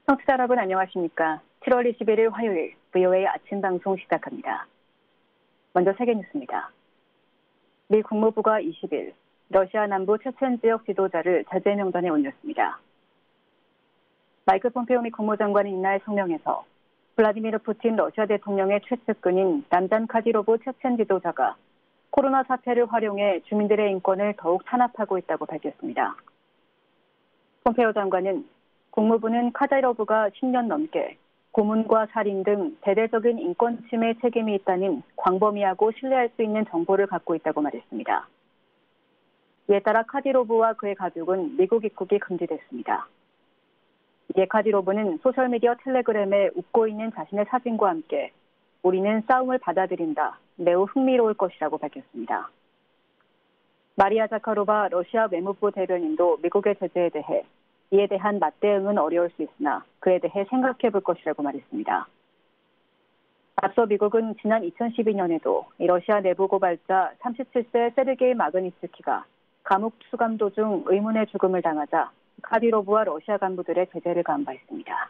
청취자 여러분 안녕하십니까? 7월 21일 화요일 VOA 아침 방송 시작합니다. 먼저 세계 뉴스입니다. 미 국무부가 20일 러시아 남부 체첸 지역 지도자를 제재 명단에 올렸습니다. 마이크 폼페오 미 국무장관은 이날 성명에서 블라디미르 푸틴 러시아 대통령의 최측근인 남잔 카디로브 체첸 지도자가 코로나 사태를 활용해 주민들의 인권을 더욱 탄압하고 있다고 밝혔습니다. 폼페오 장관은 국무부는 카디로브가 10년 넘게 고문과 살인 등 대대적인 인권 침해 책임이 있다는 광범위하고 신뢰할 수 있는 정보를 갖고 있다고 말했습니다. 이에 따라 카디로브와 그의 가족은 미국 입국이 금지됐습니다. 이에 카디로브는 소셜미디어 텔레그램에 웃고 있는 자신의 사진과 함께 우리는 싸움을 받아들인다. 매우 흥미로울 것이라고 밝혔습니다. 마리아 자카로바 러시아 외무부 대변인도 미국의 제재에 대해 이에 대한 맞대응은 어려울 수 있으나 그에 대해 생각해 볼 것이라고 말했습니다. 앞서 미국은 지난 2012년에도 러시아 내부 고발자 37세 세르게이 마그니츠키가 감옥 수감 도중 의문의 죽음을 당하자 카디로브와 러시아 간부들의 제재를 가한 바 있습니다.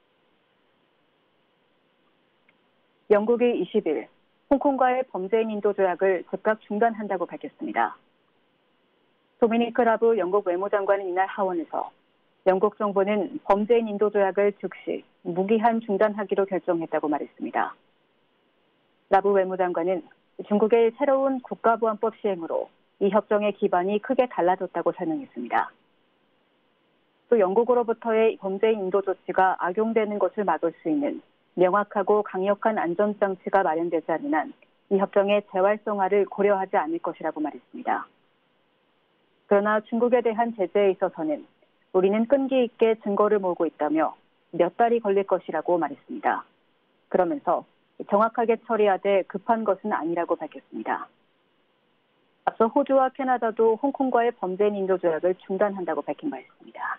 영국이 20일 홍콩과의 범죄인 인도 조약을 즉각 중단한다고 밝혔습니다. 도미니크 라브 영국 외무장관은 이날 하원에서 영국 정부는 범죄인 인도 조약을 즉시 무기한 중단하기로 결정했다고 말했습니다. 라브 외무장관은 중국의 새로운 국가보안법 시행으로 이 협정의 기반이 크게 달라졌다고 설명했습니다. 또 영국으로부터의 범죄인 인도 조치가 악용되는 것을 막을 수 있는 명확하고 강력한 안전장치가 마련되지 않는 한 이 협정의 재활성화를 고려하지 않을 것이라고 말했습니다. 그러나 중국에 대한 제재에 있어서는 우리는 끈기 있게 증거를 모으고 있다며 몇 달이 걸릴 것이라고 말했습니다. 그러면서 정확하게 처리하되 급한 것은 아니라고 밝혔습니다. 앞서 호주와 캐나다도 홍콩과의 범죄인 인도 조약을 중단한다고 밝힌 바 있습니다.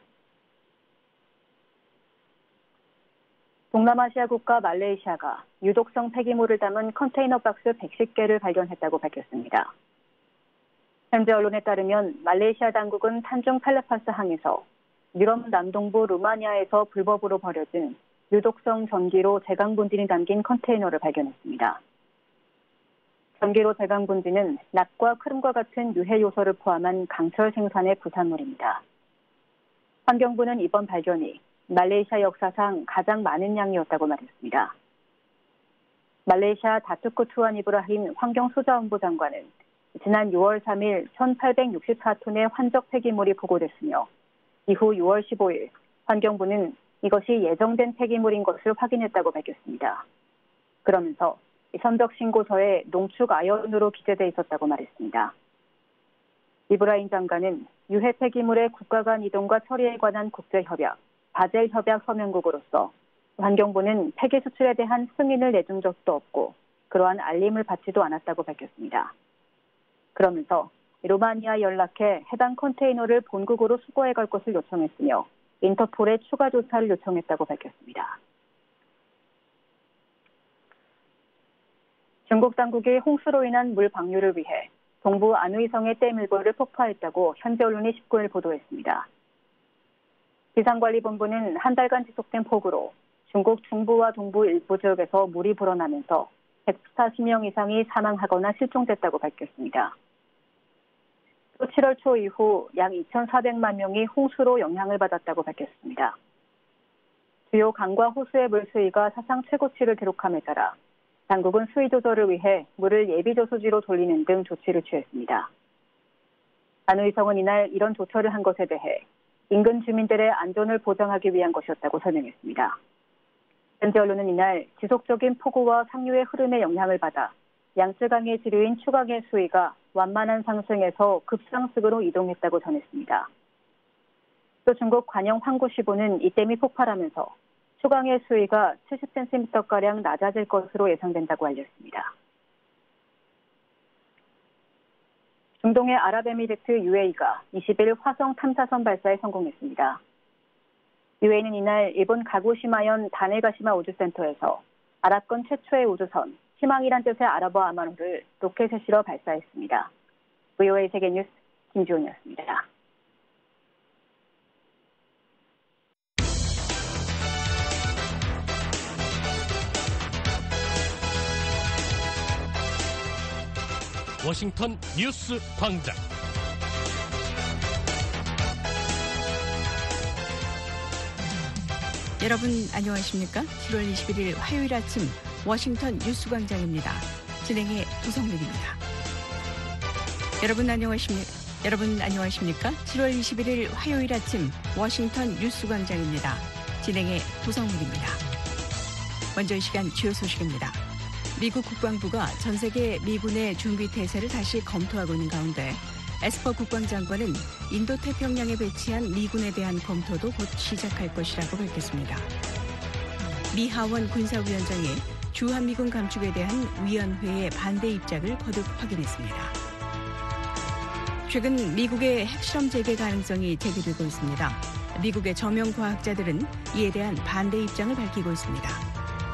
동남아시아 국가 말레이시아가 유독성 폐기물을 담은 컨테이너 박스 110개를 발견했다고 밝혔습니다. 현재 언론에 따르면 말레이시아 당국은 탄중 펠레파스 항에서 유럽 남동부 루마니아에서 불법으로 버려진 유독성 전기로 제강분진이 담긴 컨테이너를 발견했습니다. 전기로 제강분진은 납과 크름과 같은 유해 요소를 포함한 강철 생산의 부산물입니다. 환경부는 이번 발견이 말레이시아 역사상 가장 많은 양이었다고 말했습니다. 말레이시아 다투쿠 투안 이브라힘 환경수자원부 장관은 지난 6월 3일 1864톤의 환적 폐기물이 보고됐으며 이후 6월 15일 환경부는 이것이 예정된 폐기물인 것을 확인했다고 밝혔습니다. 그러면서 선적 신고서에 농축 아연으로 기재돼 있었다고 말했습니다. 이브라힘 장관은 유해 폐기물의 국가 간 이동과 처리에 관한 국제협약, 바젤 협약 서명국으로서 환경부는 폐기 수출에 대한 승인을 내준 적도 없고 그러한 알림을 받지도 않았다고 밝혔습니다. 그러면서 루마니아에 연락해 해당 컨테이너를 본국으로 수거해 갈 것을 요청했으며 인터폴에 추가 조사를 요청했다고 밝혔습니다. 중국 당국이 홍수로 인한 물 방류를 위해 동부 안휘성의 댐 일부를 폭파했다고 현지 언론이 19일 보도했습니다. 기상관리본부는 한 달간 지속된 폭우로 중국 중부와 동부 일부 지역에서 물이 불어나면서 140명 이상이 사망하거나 실종됐다고 밝혔습니다. 또 7월 초 이후 약 2,400만 명이 홍수로 영향을 받았다고 밝혔습니다. 주요 강과 호수의 물수위가 사상 최고치를 기록함에 따라 당국은 수위 조절을 위해 물을 예비저수지로 돌리는 등 조치를 취했습니다. 안의성은 이날 이런 조처를 한 것에 대해 인근 주민들의 안전을 보장하기 위한 것이었다고 설명했습니다. 현지 언론은 이날 지속적인 폭우와 상류의 흐름에 영향을 받아 양쯔강의 지류인 추강의 수위가 완만한 상승에서 급상승으로 이동했다고 전했습니다. 또 중국 관영 황구시보는 이 댐이 폭발하면서 추강의 수위가 70cm가량 낮아질 것으로 예상된다고 알렸습니다. 중동의 아랍에미리트 UAE가 20일 화성 탐사선 발사에 성공했습니다. UAE는 이날 일본 가고시마현 다네가시마 우주센터에서 아랍권 최초의 우주선, 희망이란 뜻의 아랍어 아마노를 로켓에 실어 발사했습니다. VOA 세계뉴스 김지훈이었습니다. 워싱턴 뉴스 광장. 여러분 안녕하십니까? 7월 21일 화요일 아침 워싱턴 뉴스 광장입니다. 진행의 도성민입니다. 여러분 안녕하십니까? 7월 21일 화요일 아침 워싱턴 뉴스 광장입니다. 진행의 도성민입니다. 먼저 이 시간 주요 소식입니다. 미국 국방부가 전 세계 미군의 준비 태세를 다시 검토하고 있는 가운데 에스퍼 국방장관은 인도태평양에 배치한 미군에 대한 검토도 곧 시작할 것이라고 밝혔습니다. 미 하원 군사위원장이 주한미군 감축에 대한 위원회의 반대 입장을 거듭 확인했습니다. 최근 미국의 핵실험 재개 가능성이 제기되고 있습니다. 미국의 저명 과학자들은 이에 대한 반대 입장을 밝히고 있습니다.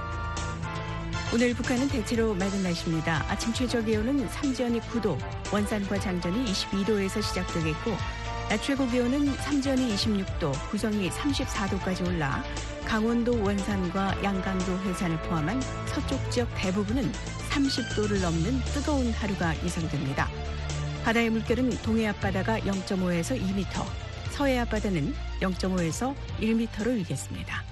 오늘 북한은 대체로 맑은 날씨입니다. 아침 최저 기온은 삼지연이 9도, 원산과 장전이 22도에서 시작되겠고 낮 최고 기온은 삼지연이 26도, 구성이 34도까지 올라 강원도 원산과 양강도 해산을 포함한 서쪽 지역 대부분은 30도를 넘는 뜨거운 하루가 예상됩니다. 바다의 물결은 동해 앞바다가 0.5에서 2m, 서해 앞바다는 0.5에서 1m로 일겠습니다.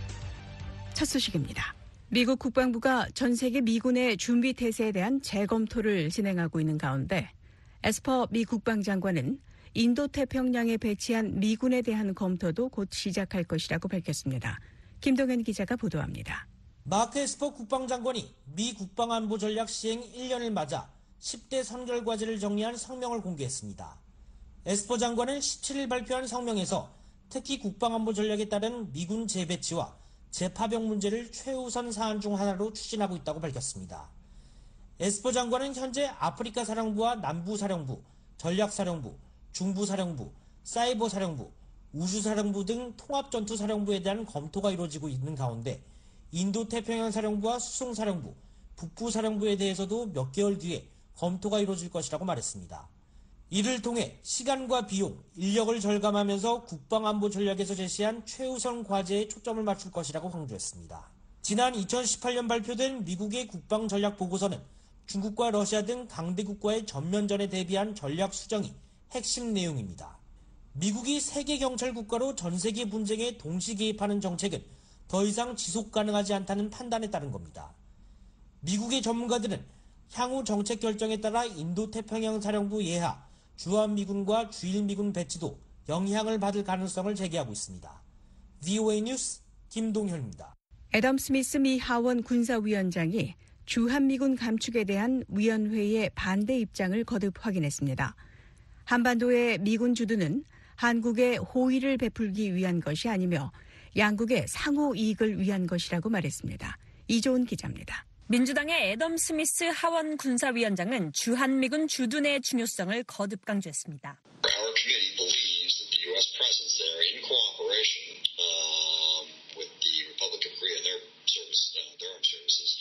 첫 소식입니다. 미국 국방부가 전 세계 미군의 준비 태세에 대한 재검토를 진행하고 있는 가운데 에스퍼 미 국방장관은 인도태평양에 배치한 미군에 대한 검토도 곧 시작할 것이라고 밝혔습니다. 김동현 기자가 보도합니다. 마크 에스퍼 국방장관이 미 국방안보 전략 시행 1년을 맞아 10대 선결과제를 정리한 성명을 공개했습니다. 에스퍼 장관은 17일 발표한 성명에서 특히 국방안보 전략에 따른 미군 재배치와 재파병 문제를 최우선 사안 중 하나로 추진하고 있다고 밝혔습니다. 에스퍼 장관은 현재 아프리카 사령부와 남부 사령부, 전략 사령부, 중부 사령부, 사이버 사령부, 우주 사령부 등 통합 전투 사령부에 대한 검토가 이루어지고 있는 가운데 인도 태평양 사령부와 수송 사령부, 북부 사령부에 대해서도 몇 개월 뒤에 검토가 이루어질 것이라고 말했습니다. 이를 통해 시간과 비용, 인력을 절감하면서 국방안보 전략에서 제시한 최우선 과제에 초점을 맞출 것이라고 강조했습니다. 지난 2018년 발표된 미국의 국방전략보고서는 중국과 러시아 등 강대국과의 전면전에 대비한 전략 수정이 핵심 내용입니다. 미국이 세계 경찰 국가로 전 세계 분쟁에 동시 개입하는 정책은 더 이상 지속 가능하지 않다는 판단에 따른 겁니다. 미국의 전문가들은 향후 정책 결정에 따라 인도태평양 사령부 예하, 주한미군과 주일미군 배치도 영향을 받을 가능성을 제기하고 있습니다. VOA 뉴스 김동현입니다. 애덤 스미스 미 하원 군사위원장이 주한미군 감축에 대한 위원회의 반대 입장을 거듭 확인했습니다. 한반도의 미군 주둔은 한국에 호의를 베풀기 위한 것이 아니며 양국의 상호 이익을 위한 것이라고 말했습니다. 이조은 기자입니다. 민주당의 애덤 스미스 하원 군사위원장은 주한미군 주둔의 중요성을 거듭 강조했습니다. Our committee believes that the U.S. presence there in cooperation with the Republic of Korea and their armed services,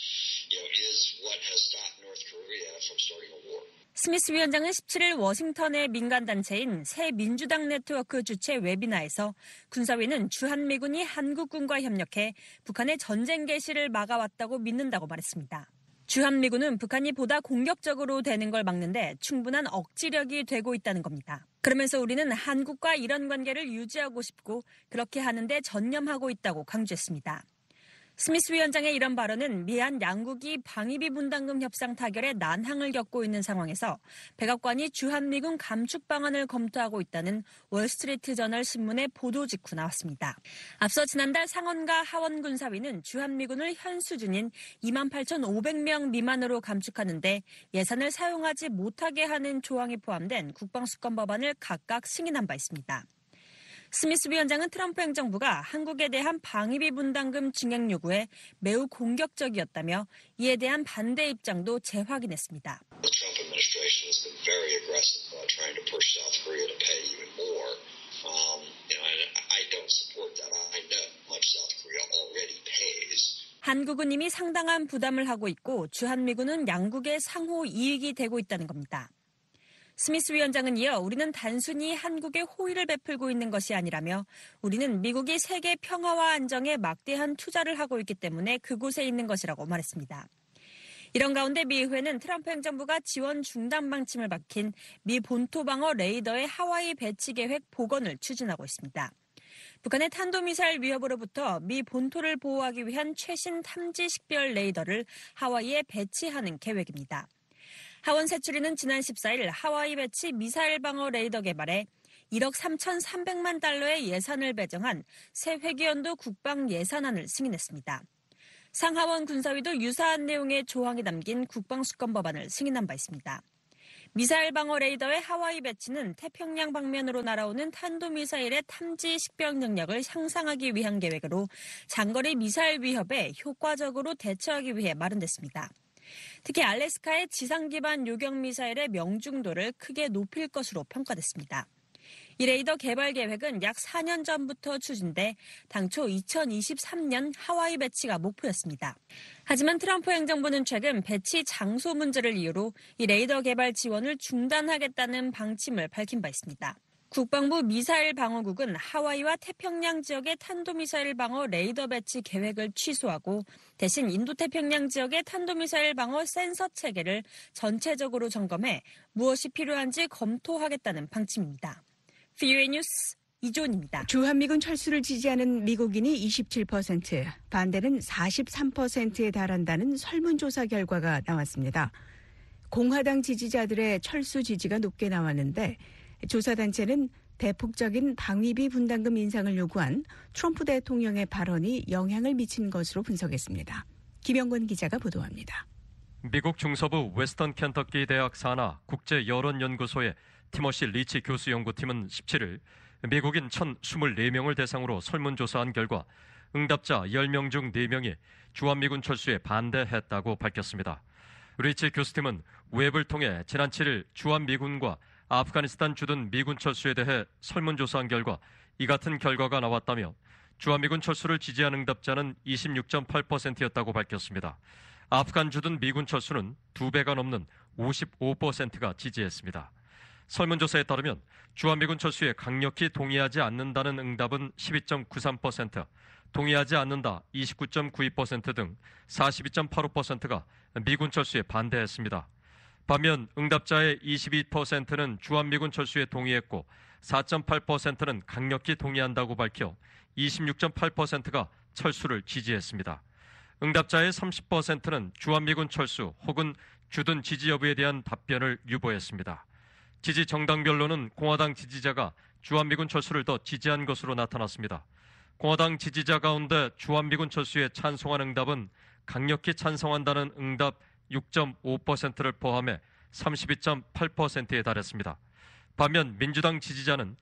is what has stopped North Korea from starting a war. 스미스 위원장은 17일 워싱턴의 민간단체인 새 민주당 네트워크 주최 웨비나에서 군사위는 주한미군이 한국군과 협력해 북한의 전쟁 개시를 막아왔다고 믿는다고 말했습니다. 주한미군은 북한이 보다 공격적으로 되는 걸 막는데 충분한 억지력이 되고 있다는 겁니다. 그러면서 우리는 한국과 이런 관계를 유지하고 싶고 그렇게 하는데 전념하고 있다고 강조했습니다. 스미스 위원장의 이런 발언은 미한 양국이 방위비 분담금 협상 타결에 난항을 겪고 있는 상황에서 백악관이 주한미군 감축 방안을 검토하고 있다는 월스트리트 저널 신문의 보도 직후 나왔습니다. 앞서 지난달 상원과 하원 군사위는 주한미군을 현 수준인 28,500명 미만으로 감축하는데 예산을 사용하지 못하게 하는 조항이 포함된 국방수권 법안을 각각 승인한 바 있습니다. 스미스 위원장은 트럼프 행정부가 한국에 대한 방위비 분담금 증액 요구에 매우 공격적이었다며 이에 대한 반대 입장도 재확인했습니다. The Trump administration has been very aggressive trying to push South Korea to pay even more. I don't support that. I know much South Korea already pays. 한국은 이미 상당한 부담을 하고 있고 주한미군은 양국의 상호 이익이 되고 있다는 겁니다. 스미스 위원장은 이어 우리는 단순히 한국에 호의를 베풀고 있는 것이 아니라며 우리는 미국이 세계 평화와 안정에 막대한 투자를 하고 있기 때문에 그곳에 있는 것이라고 말했습니다. 이런 가운데 미 의회는 트럼프 행정부가 지원 중단 방침을 밝힌 미 본토 방어 레이더의 하와이 배치 계획 복원을 추진하고 있습니다. 북한의 탄도미사일 위협으로부터 미 본토를 보호하기 위한 최신 탐지 식별 레이더를 하와이에 배치하는 계획입니다. 하원 세추리는 지난 14일 하와이 배치 미사일 방어 레이더 개발에 1억 3,300만 달러의 예산을 배정한 새 회기연도 국방 예산안을 승인했습니다. 상하원 군사위도 유사한 내용의 조항이 담긴 국방수권 법안을 승인한 바 있습니다. 미사일 방어 레이더의 하와이 배치는 태평양 방면으로 날아오는 탄도미사일의 탐지 식별 능력을 향상하기 위한 계획으로 장거리 미사일 위협에 효과적으로 대처하기 위해 마련됐습니다. 특히 알래스카의 지상 기반 요격 미사일의 명중도를 크게 높일 것으로 평가됐습니다. 이 레이더 개발 계획은 약 4년 전부터 추진돼 당초 2023년 하와이 배치가 목표였습니다. 하지만 트럼프 행정부는 최근 배치 장소 문제를 이유로 이 레이더 개발 지원을 중단하겠다는 방침을 밝힌 바 있습니다. 국방부 미사일 방어국은 하와이와 태평양 지역의 탄도미사일 방어 레이더 배치 계획을 취소하고 대신 인도태평양 지역의 탄도미사일 방어 센서 체계를 전체적으로 점검해 무엇이 필요한지 검토하겠다는 방침입니다. VOA 뉴스 이존입니다. 주한미군 철수를 지지하는 미국인이 27%, 반대는 43%에 달한다는 설문조사 결과가 나왔습니다. 공화당 지지자들의 철수 지지가 높게 나왔는데 조사단체는 대폭적인 방위비 분담금 인상을 요구한 트럼프 대통령의 발언이 영향을 미친 것으로 분석했습니다. 김영권 기자가 보도합니다. 미국 중서부 웨스턴 켄터키 대학 산하 국제여론연구소의 티머시 리치 교수 연구팀은 17일 미국인 1,024명을 대상으로 설문조사한 결과 응답자 10명 중 4명이 주한미군 철수에 반대했다고 밝혔습니다. 리치 교수팀은 웹을 통해 지난 7일 주한미군과 아프가니스탄 주둔 미군 철수에 대해 설문조사한 결과 이 같은 결과가 나왔다며 주한미군 철수를 지지한 응답자는 26.8%였다고 밝혔습니다. 아프간 주둔 미군 철수는 2배가 넘는 55%가 지지했습니다. 설문조사에 따르면 주한미군 철수에 강력히 동의하지 않는다는 응답은 12.93%, 동의하지 않는다 29.92% 등 42.85%가 미군 철수에 반대했습니다. 반면 응답자의 22%는 주한미군 철수에 동의했고 4.8%는 강력히 동의한다고 밝혀 26.8%가 철수를 지지했습니다. 응답자의 30%는 주한미군 철수 혹은 주둔 지지 여부에 대한 답변을 유보했습니다. 지지 정당별로는 공화당 지지자가 주한미군 철수를 더 지지한 것으로 나타났습니다. 공화당 지지자 가운데 주한미군 철수에 찬성한 응답은 강력히 찬성한다는 응답 6.5%를 포함해 32.8%에 달했습니다. 반면 민주당 지지자는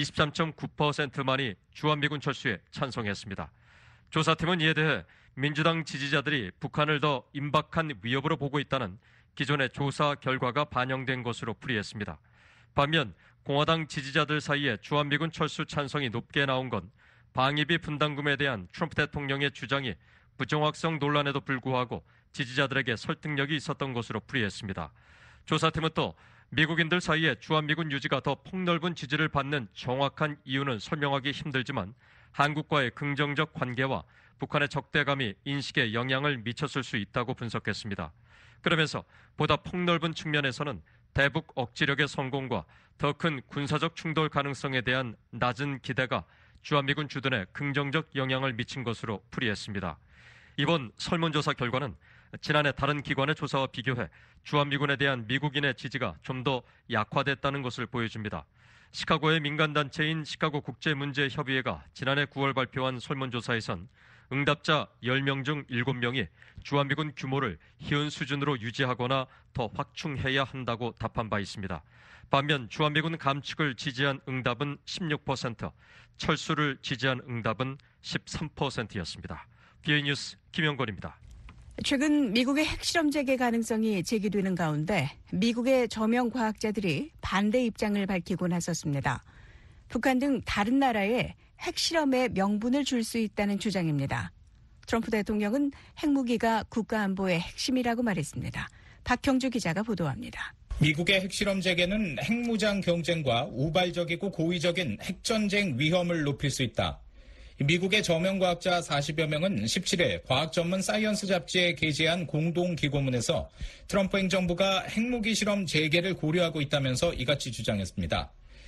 23.9%만이 주한미군 철수에 찬성했습니다. 조사팀은 이에 대해 민주당 지지자들이 북한을 더 임박한 위협으로 보고 있다는 기존의 조사 결과가 반영된 것으로 풀이했습니다. 반면 공화당 지지자들 사이에 주한미군 철수 찬성이 높게 나온 건 방위비 분담금에 대한 트럼프 대통령의 주장이 부정확성 논란에도 불구하고 지지자들에게 설득력이 있었던 것으로 풀이했습니다. 조사팀은 또 미국인들 사이에 주한미군 유지가 더 폭넓은 지지를 받는 정확한 이유는 설명하기 힘들지만 한국과의 긍정적 관계와 북한의 적대감이 인식에 영향을 미쳤을 수 있다고 분석했습니다. 그러면서 보다 폭넓은 측면에서는 대북 억지력의 성공과 더 큰 군사적 충돌 가능성에 대한 낮은 기대가 주한미군 주둔에 긍정적 영향을 미친 것으로 풀이했습니다. 이번 설문조사 결과는 지난해 다른 기관의 조사와 비교해 주한미군에 대한 미국인의 지지가 좀 더 약화됐다는 것을 보여줍니다. 시카고의 민간단체인 시카고 국제문제협의회가 지난해 9월 발표한 설문조사에선 응답자 10명 중 7명이 주한미군 규모를 희은 수준으로 유지하거나 더 확충해야 한다고 답한 바 있습니다. 반면 주한미군 감축을 지지한 응답은 16%, 철수를 지지한 응답은 13%였습니다. VOA 뉴스 김영권입니다. 최근 미국의 핵실험 재개 가능성이 제기되는 가운데 미국의 저명 과학자들이 반대 입장을 밝히고 나섰습니다. 북한 등 다른 나라에 핵실험에 명분을 줄 수 있다는 주장입니다. 트럼프 대통령은 핵무기가 국가안보의 핵심이라고 말했습니다. 박형주 기자가 보도합니다. 미국의 핵실험 재개는 핵무장 경쟁과 우발적이고 고의적인 핵전쟁 위험을 높일 수 있다. 미국의 저명과학자 40여 명은 17일 과학 전문 사이언스 잡지에 게재한 공동기고문에서 트럼프 행정부가 핵무기 실험 재개를 고려하고 있다면서 이같이 주장했습니다.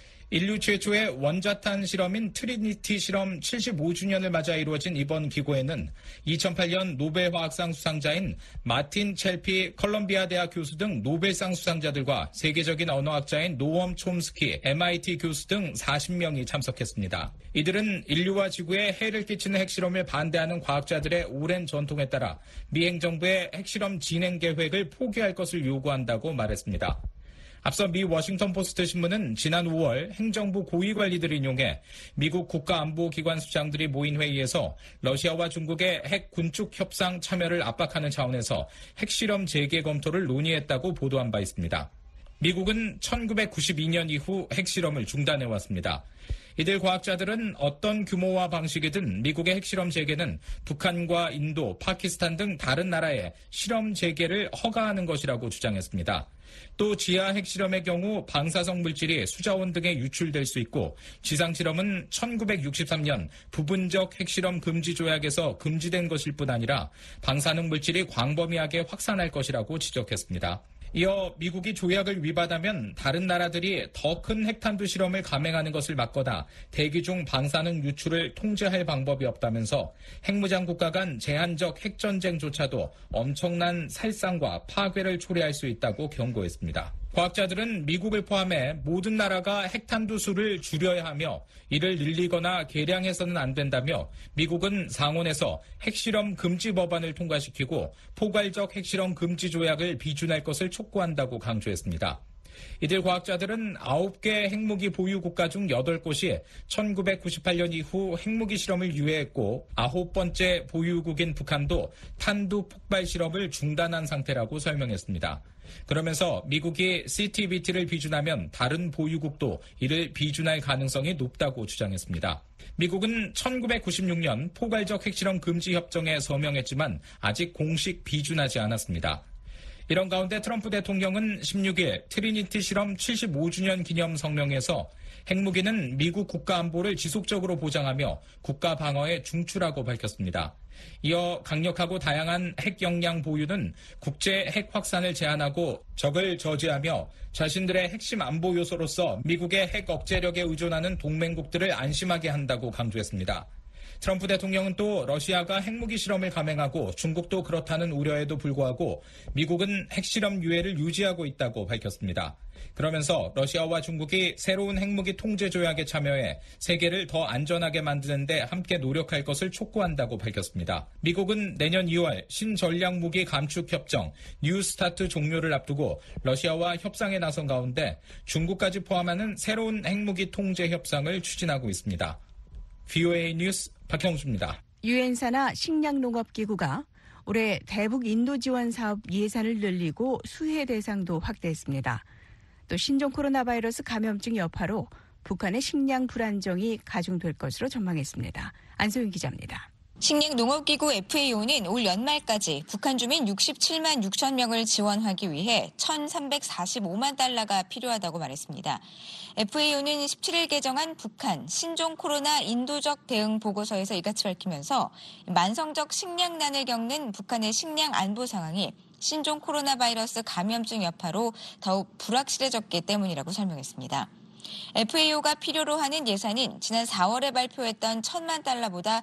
인류 최초의 원자탄 실험인 트리니티 실험 75주년을 맞아 이루어진 이번 기고에는 2008년 노벨 화학상 수상자인 마틴 첼피 컬럼비아 대학 교수 등 노벨상 수상자들과 세계적인 언어학자인 노엄 촘스키 MIT 교수 등 40명이 참석했습니다. 이들은 인류와 지구에 해를 끼치는 핵실험을 반대하는 과학자들의 오랜 전통에 따라 미 행정부의 핵실험 진행 계획을 포기할 것을 요구한다고 말했습니다. 앞서 미 워싱턴 포스트 신문은 지난 5월 행정부 고위 관리들을 인용해 미국 국가안보기관 수장들이 모인 회의에서 러시아와 중국의 핵 군축 협상 참여를 압박하는 차원에서 핵실험 재개 검토를 논의했다고 보도한 바 있습니다. 미국은 1992년 이후 핵실험을 중단해왔습니다. 이들 과학자들은 어떤 규모와 방식이든 미국의 핵실험 재개는 북한과 인도, 파키스탄 등 다른 나라의 실험 재개를 허가하는 것이라고 주장했습니다. 또 지하 핵실험의 경우 방사성 물질이 수자원 등에 유출될 수 있고 지상실험은 1963년 부분적 핵실험 금지 조약에서 금지된 것일 뿐 아니라 방사능 물질이 광범위하게 확산할 것이라고 지적했습니다. 이어 미국이 조약을 위반하면 다른 나라들이 더 큰 핵탄두 실험을 감행하는 것을 막거나 대기 중 방사능 유출을 통제할 방법이 없다면서 핵무장 국가 간 제한적 핵전쟁조차도 엄청난 살상과 파괴를 초래할 수 있다고 경고했습니다. 과학자들은 미국을 포함해 모든 나라가 핵탄두 수를 줄여야 하며 이를 늘리거나 개량해서는 안 된다며 미국은 상원에서 핵실험 금지 법안을 통과시키고 포괄적 핵실험 금지 조약을 비준할 것을 촉구한다고 강조했습니다. 이들 과학자들은 9개 핵무기 보유 국가 중 8곳이 1998년 이후 핵무기 실험을 유예했고 9번째 보유국인 북한도 탄두 폭발 실험을 중단한 상태라고 설명했습니다. 그러면서 미국이 CTBT를 비준하면 다른 보유국도 이를 비준할 가능성이 높다고 주장했습니다. 미국은 1996년 포괄적 핵실험 금지 협정에 서명했지만 아직 공식 비준하지 않았습니다. 이런 가운데 트럼프 대통령은 16일 트리니티 실험 75주년 기념 성명에서 핵무기는 미국 국가 안보를 지속적으로 보장하며 국가 방어에 중추라고 밝혔습니다. 이어 강력하고 다양한 핵 역량 보유는 국제 핵 확산을 제한하고 적을 저지하며 자신들의 핵심 안보 요소로서 미국의 핵 억제력에 의존하는 동맹국들을 안심하게 한다고 강조했습니다. 트럼프 대통령은 또 러시아가 핵무기 실험을 감행하고 중국도 그렇다는 우려에도 불구하고 미국은 핵실험 유예를 유지하고 있다고 밝혔습니다. 그러면서 러시아와 중국이 새로운 핵무기 통제 조약에 참여해 세계를 더 안전하게 만드는 데 함께 노력할 것을 촉구한다고 밝혔습니다. 미국은 내년 2월 신전략무기 감축 협정 뉴 스타트 종료를 앞두고 러시아와 협상에 나선 가운데 중국까지 포함하는 새로운 핵무기 통제 협상을 추진하고 있습니다. VOA 뉴스 박형수입니다. 유엔사나 식량농업기구가 올해 대북 인도 지원 사업 예산을 늘리고 수혜 대상도 확대했습니다. 또 신종 코로나 바이러스 감염증 여파로 북한의 식량 불안정이 가중될 것으로 전망했습니다. 안소영 기자입니다. 식량농업기구 FAO는 올 연말까지 북한 주민 67만 6천 명을 지원하기 위해 1,345만 달러가 필요하다고 말했습니다. FAO는 17일 개정한 북한 신종 코로나 인도적 대응 보고서에서 이같이 밝히면서 만성적 식량난을 겪는 북한의 식량 안보 상황이 신종 코로나 바이러스 감염증 여파로 더욱 불확실해졌기 때문이라고 설명했습니다. FAO가 필요로 하는 예산은 지난 4월에 발표했던 1,000만 달러보다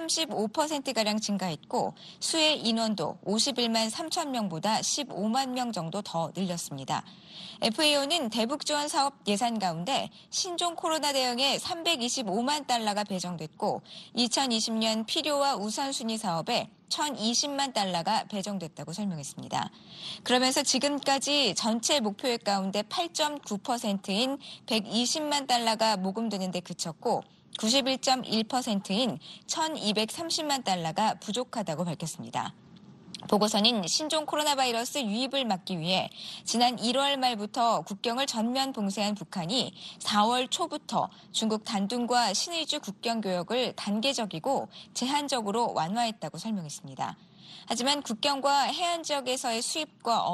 35%가량 증가했고 수혜 인원도 51만 3천 명보다 15만 명 정도 더 늘렸습니다. FAO는 대북 지원 사업 예산 가운데 신종 코로나 대응에 325만 달러가 배정됐고 2020년 필요와 우선순위 사업에 1,020만 달러가 배정됐다고 설명했습니다. 그러면서 지금까지 전체 목표액 가운데 8.9%인 120만 달러가 모금되는 데 그쳤고 91.1%인 1,230만 달러가 부족하다고 밝혔습니다. 보고서는 신종 코로나 바이러스 유입을 막기 위해 지난 1월 말부터 국경을 전면 봉쇄한 북한이 4월 초부터 중국 단둥과 신의주 국경 교역을 단계적이고 제한적으로 완화했다고 설명했습니다. 하지만 국경과 해안 지역에서의 수입과 어업,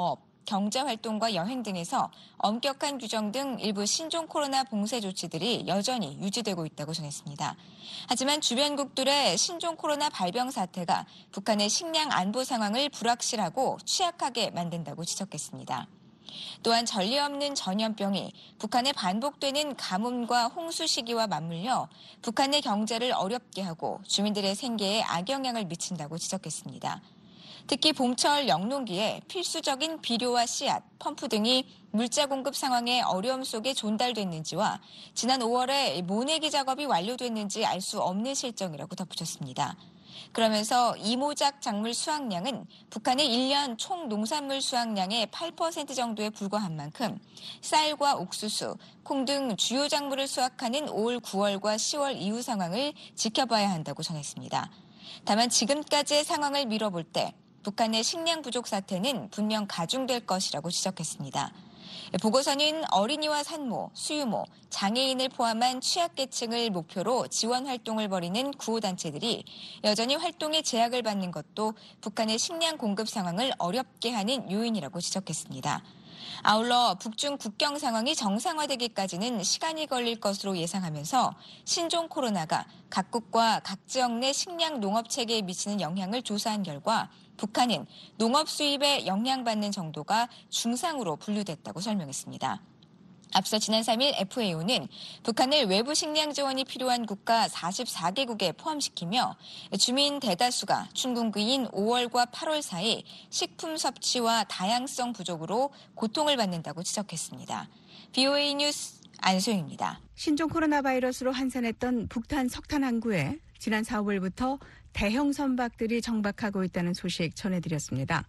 경제활동과 여행 등에서 엄격한 규정 등 일부 신종 코로나 봉쇄 조치들이 여전히 유지되고 있다고 전했습니다. 하지만 주변국들의 신종 코로나 발병 사태가 북한의 식량 안보 상황을 불확실하고 취약하게 만든다고 지적했습니다. 또한 전례 없는 전염병이 북한에 반복되는 가뭄과 홍수 시기와 맞물려 북한의 경제를 어렵게 하고 주민들의 생계에 악영향을 미친다고 지적했습니다. 특히 봄철 영농기에 필수적인 비료와 씨앗, 펌프 등이 물자 공급 상황에 어려움 속에 존달됐는지와 지난 5월에 모내기 작업이 완료됐는지 알 수 없는 실정이라고 덧붙였습니다. 그러면서 이모작 작물 수확량은 북한의 1년 총 농산물 수확량의 8% 정도에 불과한 만큼 쌀과 옥수수, 콩 등 주요 작물을 수확하는 5월, 9월과 10월 이후 상황을 지켜봐야 한다고 전했습니다. 다만 지금까지의 상황을 미뤄볼 때 북한의 식량 부족 사태는 분명 가중될 것이라고 지적했습니다. 보고서는 어린이와 산모, 수유모, 장애인을 포함한 취약계층을 목표로 지원 활동을 벌이는 구호단체들이 여전히 활동에 제약을 받는 것도 북한의 식량 공급 상황을 어렵게 하는 요인이라고 지적했습니다. 아울러 북중 국경 상황이 정상화되기까지는 시간이 걸릴 것으로 예상하면서 신종 코로나가 각국과 각 지역 내 식량 농업 체계에 미치는 영향을 조사한 결과 북한은 농업 수입에 영향받는 정도가 중상으로 분류됐다고 설명했습니다. 앞서 지난 3일 FAO는 북한을 외부 식량 지원이 필요한 국가 44개국에 포함시키며 주민 대다수가 춘궁기인 5월과 8월 사이 식품 섭취와 다양성 부족으로 고통을 받는다고 지적했습니다. BOA 뉴스 안소영입니다. 신종 코로나 바이러스로 한산했던 북한 석탄 항구에 지난 4월부터 대형 선박들이 정박하고 있다는 소식 전해드렸습니다.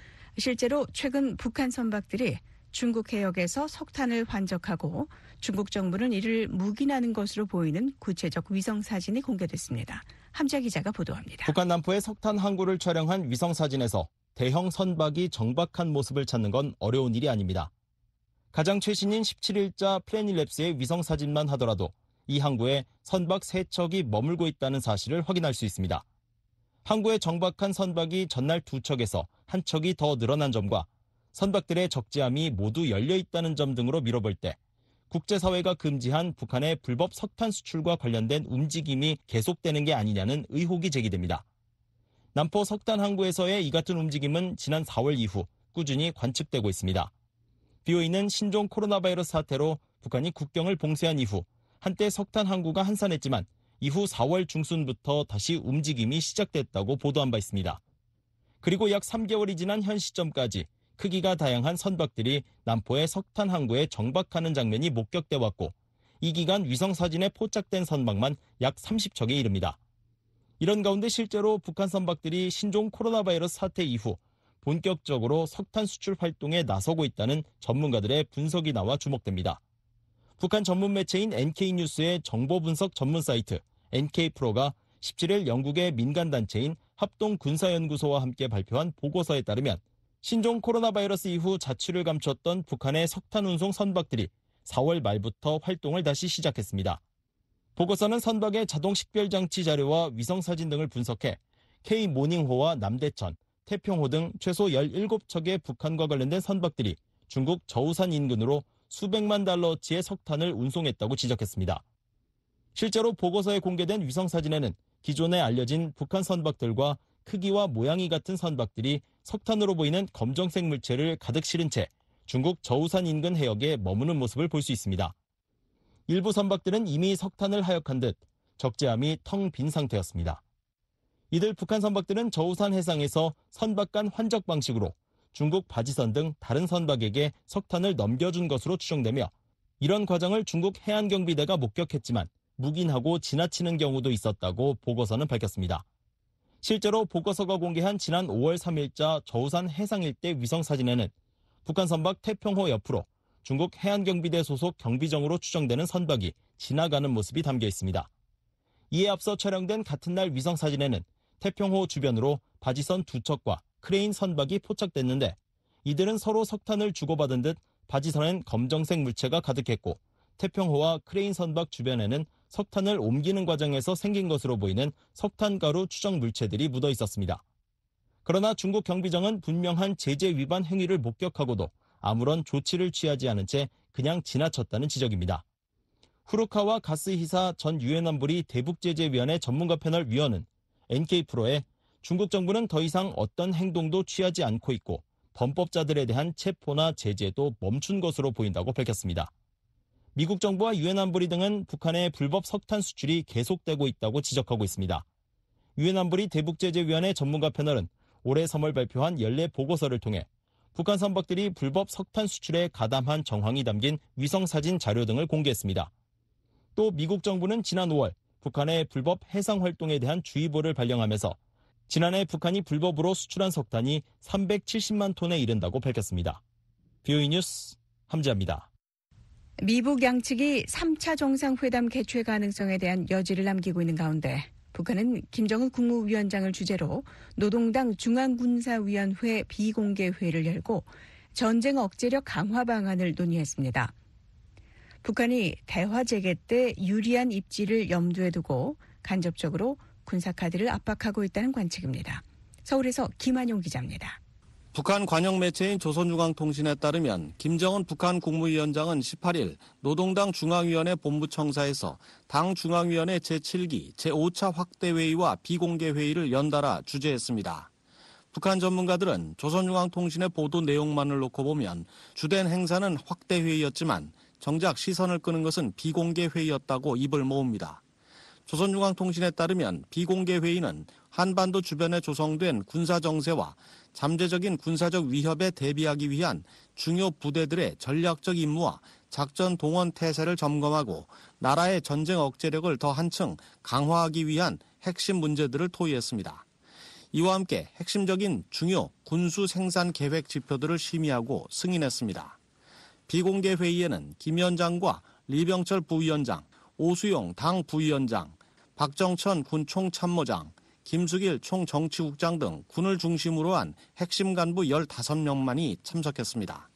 실제로 최근 북한 선박들이 중국 해역에서 석탄을 환적하고 중국 정부는 이를 묵인하는 것으로 보이는 구체적 위성사진이 공개됐습니다. 함자 기자가 보도합니다. 북한 남포의 석탄 항구를 촬영한 위성사진에서 대형 선박이 정박한 모습을 찾는 건 어려운 일이 아닙니다. 가장 최신인 17일자 플래닛랩스의 위성사진만 하더라도 이 항구에 선박 3척이 머물고 있다는 사실을 확인할 수 있습니다. 항구에 정박한 선박이 전날 2척에서 1척이 더 늘어난 점과 선박들의 적재함이 모두 열려 있다는 점 등으로 미뤄볼 때 국제사회가 금지한 북한의 불법 석탄 수출과 관련된 움직임이 계속되는 게 아니냐는 의혹이 제기됩니다. 남포 석탄 항구에서의 이 같은 움직임은 지난 4월 이후 꾸준히 관측되고 있습니다. BOE는 신종 코로나 바이러스 사태로 북한이 국경을 봉쇄한 이후 한때 석탄 항구가 한산했지만 이후 4월 중순부터 다시 움직임이 시작됐다고 보도한 바 있습니다. 그리고 약 3개월이 지난 현 시점까지 크기가 다양한 선박들이 남포의 석탄 항구에 정박하는 장면이 목격돼 왔고 이 기간 위성사진에 포착된 선박만 약 30척에 이릅니다. 이런 가운데 실제로 북한 선박들이 신종 코로나 바이러스 사태 이후 본격적으로 석탄 수출 활동에 나서고 있다는 전문가들의 분석이 나와 주목됩니다. 북한 전문 매체인 NK뉴스의 정보 분석 전문 사이트 NK프로가 17일 영국의 민간단체인 합동군사연구소와 함께 발표한 보고서에 따르면 신종 코로나 바이러스 이후 자취를 감췄던 북한의 석탄 운송 선박들이 4월 말부터 활동을 다시 시작했습니다. 보고서는 선박의 자동 식별 장치 자료와 위성사진 등을 분석해 K모닝호와 남대천, 태평호 등 최소 17척의 북한과 관련된 선박들이 중국 저우산 인근으로 수백만 달러어치의 석탄을 운송했다고 지적했습니다. 실제로 보고서에 공개된 위성사진에는 기존에 알려진 북한 선박들과 크기와 모양이 같은 선박들이 석탄으로 보이는 검정색 물체를 가득 실은 채 중국 저우산 인근 해역에 머무는 모습을 볼 수 있습니다. 일부 선박들은 이미 석탄을 하역한 듯 적재함이 텅 빈 상태였습니다. 이들 북한 선박들은 저우산 해상에서 선박 간 환적 방식으로 중국 바지선 등 다른 선박에게 석탄을 넘겨준 것으로 추정되며 이런 과정을 중국 해안경비대가 목격했지만 묵인하고 지나치는 경우도 있었다고 보고서는 밝혔습니다. 실제로 보고서가 공개한 지난 5월 3일자 저우산 해상 일대 위성사진에는 북한 선박 태평호 옆으로 중국 해안경비대 소속 경비정으로 추정되는 선박이 지나가는 모습이 담겨 있습니다. 이에 앞서 촬영된 같은 날 위성사진에는 태평호 주변으로 바지선 2척과 크레인 선박이 포착됐는데 이들은 서로 석탄을 주고받은 듯 바지선엔 검정색 물체가 가득했고 태평호와 크레인 선박 주변에는 석탄을 옮기는 과정에서 생긴 것으로 보이는 석탄가루 추정 물체들이 묻어 있었습니다. 그러나 중국 경비정은 분명한 제재 위반 행위를 목격하고도 아무런 조치를 취하지 않은 채 그냥 지나쳤다는 지적입니다. 후루카와 가스히사 전 유엔 안보리 대북제재위원회 전문가 패널 위원은 NK프로에 중국 정부는 더 이상 어떤 행동도 취하지 않고 있고 범법자들에 대한 체포나 제재도 멈춘 것으로 보인다고 밝혔습니다. 미국 정부와 유엔 안보리 등은 북한의 불법 석탄 수출이 계속되고 있다고 지적하고 있습니다. 유엔 안보리 대북제재위원회 전문가 패널은 올해 3월 발표한 연례 보고서를 통해 북한 선박들이 불법 석탄 수출에 가담한 정황이 담긴 위성사진 자료 등을 공개했습니다. 또 미국 정부는 지난 5월 북한의 불법 해상 활동에 대한 주의보를 발령하면서 지난해 북한이 불법으로 수출한 석탄이 370만 톤에 이른다고 밝혔습니다. BOE 뉴스 함지아입니다. 미북 양측이 3차 정상회담 개최 가능성에 대한 여지를 남기고 있는 가운데 북한은 김정은 국무위원장을 주재로 노동당 중앙군사위원회 비공개 회의를 열고 전쟁 억제력 강화 방안을 논의했습니다. 북한이 대화 재개 때 유리한 입지를 염두에 두고 간접적으로 군사카드를 압박하고 있다는 관측입니다. 서울에서 김한용 기자입니다. 북한 관영 매체인 조선중앙통신에 따르면 김정은 북한 국무위원장은 18일 노동당 중앙위원회 본부청사에서 당 중앙위원회 제7기 제5차 확대회의와 비공개회의를 연달아 주재했습니다. 북한 전문가들은 조선중앙통신의 보도 내용만을 놓고 보면 주된 행사는 확대회의였지만 정작 시선을 끄는 것은 비공개회의였다고 입을 모읍니다. 조선중앙통신에 따르면 비공개회의는 한반도 주변에 조성된 군사정세와 잠재적인 군사적 위협에 대비하기 위한 중요 부대들의 전략적 임무와 작전 동원 태세를 점검하고 나라의 전쟁 억제력을 더 한층 강화하기 위한 핵심 문제들을 토의했습니다. 이와 함께 핵심적인 중요 군수 생산 계획 지표들을 심의하고 승인했습니다. 비공개 회의에는 김 위원장과 리병철 부위원장, 오수용 당 부위원장, 박정천 군 총참모장, 김수길 총정치국장 등 군을 중심으로 한 핵심 간부 15명만이 참석했습니다.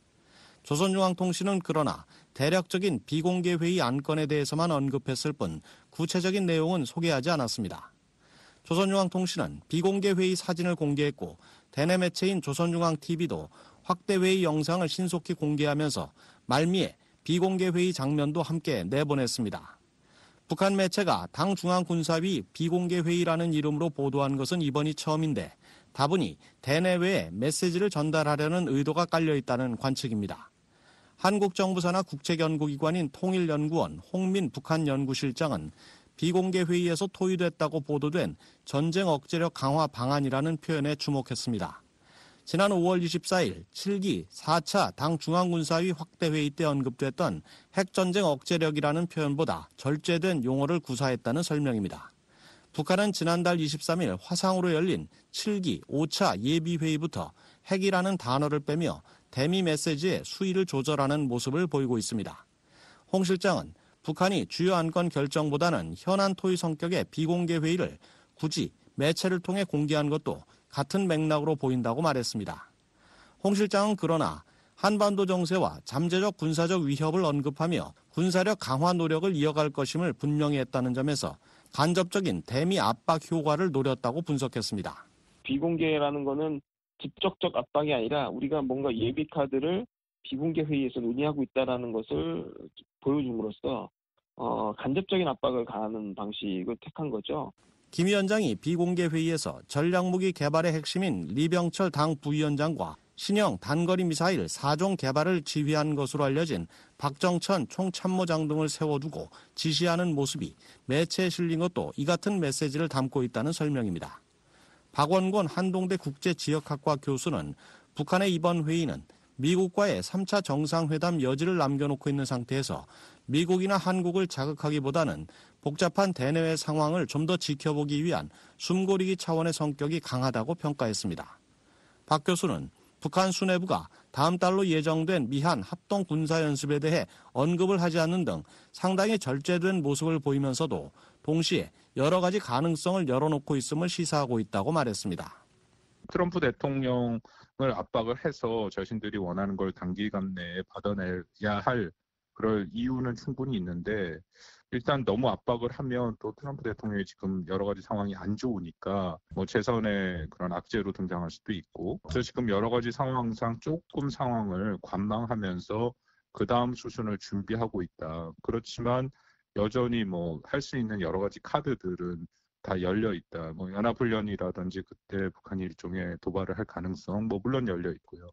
조선중앙통신은 그러나 대략적인 비공개 회의 안건에 대해서만 언급했을 뿐 구체적인 내용은 소개하지 않았습니다. 조선중앙통신은 비공개 회의 사진을 공개했고 대내 매체인 조선중앙TV도 확대회의 영상을 신속히 공개하면서 말미에 비공개 회의 장면도 함께 내보냈습니다. 북한 매체가 당 중앙군사위 비공개 회의라는 이름으로 보도한 것은 이번이 처음인데 다분히 대내외에 메시지를 전달하려는 의도가 깔려있다는 관측입니다. 한국 정부 산하 국책연구기관인 통일연구원 홍민 북한연구실장은 비공개 회의에서 토의됐다고 보도된 전쟁 억제력 강화 방안이라는 표현에 주목했습니다. 지난 5월 24일 7기 4차 당 중앙군사위 확대회의 때 언급됐던 핵전쟁 억제력이라는 표현보다 절제된 용어를 구사했다는 설명입니다. 북한은 지난달 23일 화상으로 열린 7기 5차 예비회의부터 핵이라는 단어를 빼며 대미 메시지의 수위를 조절하는 모습을 보이고 있습니다. 홍 실장은 북한이 주요 안건 결정보다는 현안 토의 성격의 비공개 회의를 굳이 매체를 통해 공개한 것도 같은 맥락으로 보인다고 말했습니다. 홍 실장은 그러나 한반도 정세와 잠재적 군사적 위협을 언급하며 군사력 강화 노력을 이어갈 것임을 분명히 했다는 점에서 간접적인 대미 압박 효과를 노렸다고 분석했습니다. 비공개라는 거는 직접적 압박이 아니라 우리가 뭔가 예비 카드를 비공개 회의에서 논의하고 있다는 것을 보여줌으로써 간접적인 압박을 가하는 방식을 택한 거죠. 김 위원장이 비공개 회의에서 전략무기 개발의 핵심인 리병철 당 부위원장과 신형 단거리 미사일 4종 개발을 지휘한 것으로 알려진 박정천 총참모장 등을 세워두고 지시하는 모습이 매체에 실린 것도 이 같은 메시지를 담고 있다는 설명입니다. 박원곤 한동대 국제지역학과 교수는 북한의 이번 회의는 미국과의 3차 정상회담 여지를 남겨놓고 있는 상태에서 미국이나 한국을 자극하기보다는 복잡한 대내외 상황을 좀 더 지켜보기 위한 숨고르기 차원의 성격이 강하다고 평가했습니다. 박 교수는 북한 수뇌부가 다음 달로 예정된 미한 합동 군사연습에 대해 언급을 하지 않는 등 상당히 절제된 모습을 보이면서도 동시에 여러 가지 가능성을 열어놓고 있음을 시사하고 있다고 말했습니다. 트럼프 대통령을 압박을 해서 자신들이 원하는 걸 단기간 내에 받아내야 할 그럴 이유는 충분히 있는데 일단 너무 압박을 하면 또 트럼프 대통령이 지금 여러 가지 상황이 안 좋으니까 뭐 재선의 그런 악재로 등장할 수도 있고 그래서 지금 여러 가지 상황상 조금 상황을 관망하면서 그 다음 수순을 준비하고 있다. 그렇지만 여전히 뭐 할 수 있는 여러 가지 카드들은 다 열려 있다. 뭐 연합훈련이라든지 그때 북한이 일종의 도발을 할 가능성 뭐 물론 열려 있고요.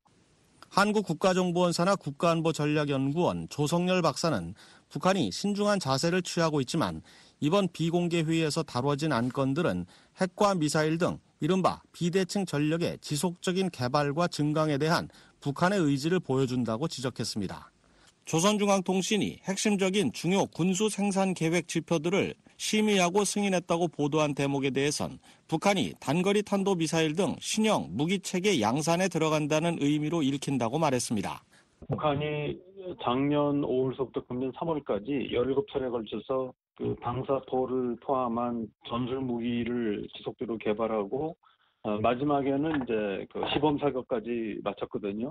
한국국가정보원사나 국가안보전략연구원 조성열 박사는 북한이 신중한 자세를 취하고 있지만 이번 비공개 회의에서 다뤄진 안건들은 핵과 미사일 등 이른바 비대칭 전력의 지속적인 개발과 증강에 대한 북한의 의지를 보여준다고 지적했습니다. 조선중앙통신이 핵심적인 중요 군수 생산 계획 지표들을 심의하고 승인했다고 보도한 대목에 대해선 북한이 단거리 탄도미사일 등 신형 무기체계 양산에 들어간다는 의미로 읽힌다고 말했습니다. 북한이 작년 5월서부터 금년 3월까지 17차례에 걸쳐서 그 방사포를 포함한 전술 무기를 지속적으로 개발하고 마지막에는 이제 그 시범 사격까지 마쳤거든요.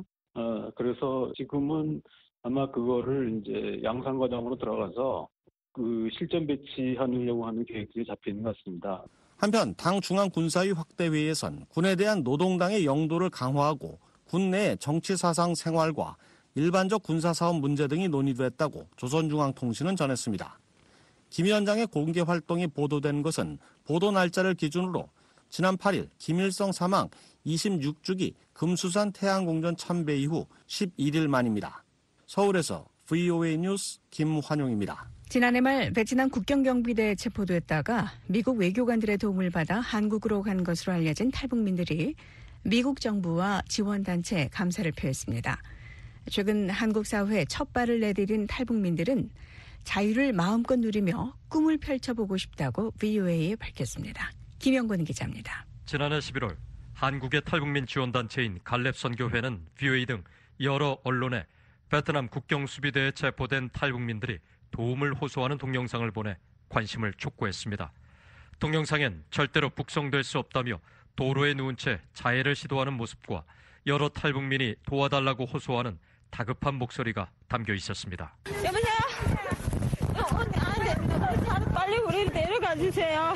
그래서 지금은 아마 그거를 이제 양산 과정으로 들어가서 그 실전 배치하려고 하는 계획들이 잡혀 있는 것 같습니다. 한편 당 중앙군사위 확대회의에선 군에 대한 노동당의 영도를 강화하고 군 내 정치 사상 생활과 일반적 군사사업 문제 등이 논의됐다고 조선중앙통신은 전했습니다. 김 위원장의 공개 활동이 보도된 것은 보도 날짜를 기준으로 지난 8일 김일성 사망 26주기 금수산 태양공전 참배 이후 11일 만입니다. 서울에서 VOA 뉴스 김환용입니다. 지난해 말 베트남 국경경비대에 체포됐다가 미국 외교관들의 도움을 받아 한국으로 간 것으로 알려진 탈북민들이 미국 정부와 지원단체에 감사를 표했습니다. 최근 한국 사회에 첫 발을 내디딘 탈북민들은 자유를 마음껏 누리며 꿈을 펼쳐보고 싶다고 VOA에 밝혔습니다. 김영권 기자입니다. 지난해 11월 한국의 탈북민 지원단체인 갈렙선교회는 VOA 등 여러 언론에 베트남 국경수비대에 체포된 탈북민들이 도움을 호소하는 동영상을 보내 관심을 촉구했습니다. 동영상엔 절대로 북송될 수 없다며 도로에 누운 채 자해를 시도하는 모습과 여러 탈북민이 도와달라고 호소하는 다급한 목소리가 담겨 있었습니다. 여보세요? 빨리 우리를 데려가 주세요.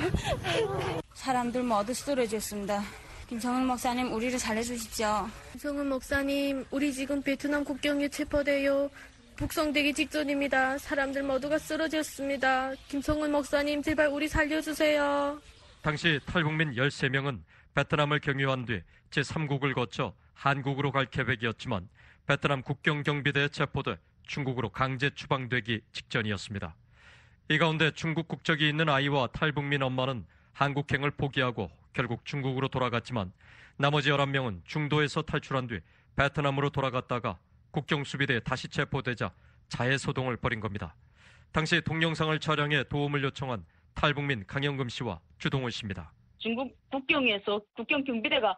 사람들 모두 쓰러졌습니다. 김성은 목사님, 우리를 살려주십시오. 김성은 목사님, 우리 지금 베트남 국경에 체포되어 북송되기 직전입니다. 사람들 모두가 쓰러졌습니다. 김성은 목사님, 제발 우리 살려주세요. 당시 탈북민 13명은 베트남을 경유한 뒤 제3국을 거쳐 한국으로 갈 계획이었지만 베트남 국경경비대에 체포돼 중국으로 강제 추방되기 직전이었습니다. 이 가운데 중국 국적이 있는 아이와 탈북민 엄마는 한국행을 포기하고 결국 중국으로 돌아갔지만 나머지 11명은 중도에서 탈출한 뒤 베트남으로 돌아갔다가 국경수비대에 다시 체포되자 자해소동을 벌인 겁니다. 당시 동영상을 촬영해 도움을 요청한 탈북민 강영금 씨와 주동훈 씨입니다. 중국 국경에서 국경경비대가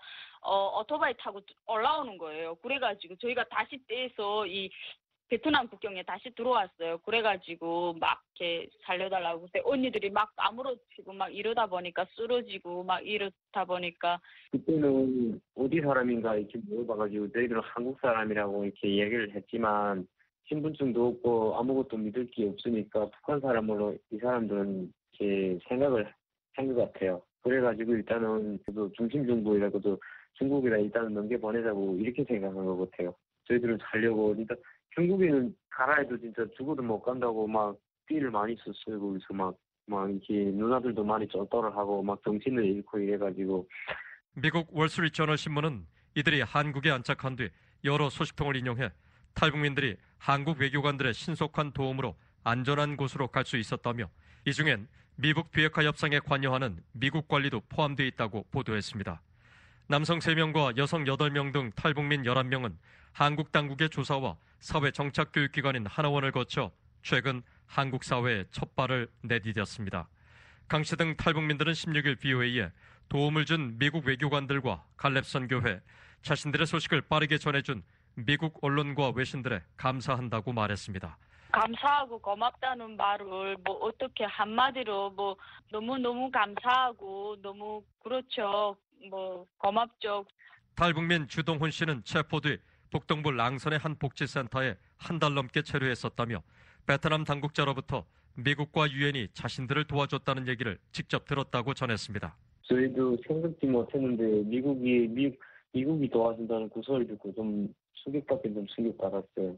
오토바이 타고 올라오는 거예요. 그래가지고 저희가 다시 떼서 이 베트남 국경에 다시 들어왔어요. 그래가지고 막 이렇게 살려달라고 그때 언니들이 막 아무렇지고 막 이러다 보니까 쓰러지고 막 이렇다 보니까 그때는 어디 사람인가 이렇게 물어봐가지고 저희들은 한국 사람이라고 이렇게 얘기를 했지만 신분증도 없고 아무것도 믿을 게 없으니까 북한 사람으로 이 사람들은 이렇게 생각을 한 것 같아요. 그래가지고 일단은 그래도 중심 정부이라고도 중국에다 일단은 넘겨보내자고 이렇게 생각한 것 같아요. 저희들은 살려고 일단 중국에는 가라 해도 진짜 죽어도 못 간다고 막 띠를 많이 썼어요. 거기서 막 이렇게 누나들도 많이 쩔떨을 하고 막 정신을 잃고 이래가지고. 미국 월스트리트저널 신문은 이들이 한국에 안착한 뒤 여러 소식통을 인용해 탈북민들이 한국 외교관들의 신속한 도움으로 안전한 곳으로 갈 수 있었다며 이 중엔 미국 비핵화 협상에 관여하는 미국 관리도 포함되어 있다고 보도했습니다. 남성 3명과 여성 8명 등 탈북민 11명은 한국 당국의 조사와 사회 정착교육기관인 하나원을 거쳐 최근 한국 사회에 첫 발을 내디뎠습니다. 강 씨 등 탈북민들은 16일 VOA에 도움을 준 미국 외교관들과 갈렙선교회, 자신들의 소식을 빠르게 전해준 미국 언론과 외신들에 감사한다고 말했습니다. 감사하고 고맙다는 말을 뭐 어떻게 한마디로 뭐 너무너무 감사하고 너무 그렇죠. 뭐 고맙죠. 탈북민 주동훈 씨는 체포 뒤 북동부 랑선의 한 복지센터에 한 달 넘게 체류했었다며 베트남 당국자로부터 미국과 유엔이 자신들을 도와줬다는 얘기를 직접 들었다고 전했습니다. 저희도 생각지 못했는데 미국이 도와준다는 그 소리 듣고 좀 충격받았어요.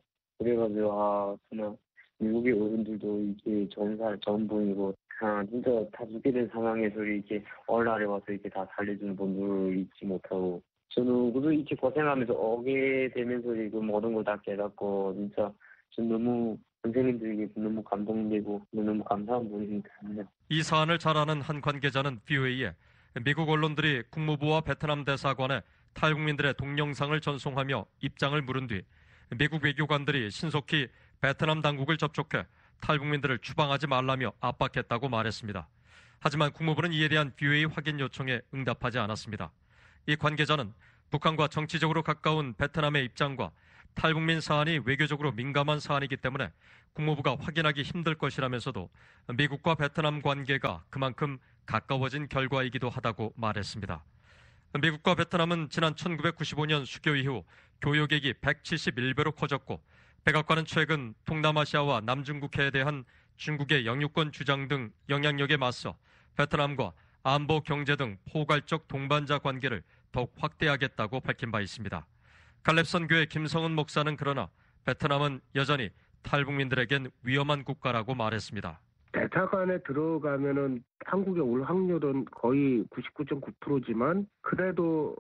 그래가지고 정말 미국의 어른들도 이게 좋은 분이고 진짜 다 죽게 된 상황에서 이렇게 오늘날에 와서 이렇게 다 살려주는 분들을 잊지 못하고 저는 그래도 이렇게 고생하면서 오게 되면서 지금 모든 걸 다 깨닫고 진짜 전 너무 선생님들에게 너무 감동되고 너무 감사한 분입니다. 이 사안을 잘 아는 한 관계자는 VOA에 미국 언론들이 국무부와 베트남 대사관에 탈북민들의 동영상을 전송하며 입장을 물은 뒤 미국 외교관들이 신속히 베트남 당국을 접촉해 탈북민들을 추방하지 말라며 압박했다고 말했습니다. 하지만 국무부는 이에 대한 VOA 확인 요청에 응답하지 않았습니다. 이 관계자는 북한과 정치적으로 가까운 베트남의 입장과 탈북민 사안이 외교적으로 민감한 사안이기 때문에 국무부가 확인하기 힘들 것이라면서도 미국과 베트남 관계가 그만큼 가까워진 결과이기도 하다고 말했습니다. 미국과 베트남은 지난 1995년 수교 이후 교역액이 171배로 커졌고 백악관은 최근 동남아시아와 남중국해에 대한 중국의 영유권 주장 등 영향력에 맞서 베트남과 안보, 경제 등 포괄적 동반자 관계를 더욱 확대하겠다고 밝힌 바 있습니다. 갈렙선교회 김성은 목사는 그러나 베트남은 여전히 탈북민들에겐 위험한 국가라고 말했습니다. 대사관에 들어가면은 한국에 올 확률은 거의 99.9%지만 그래도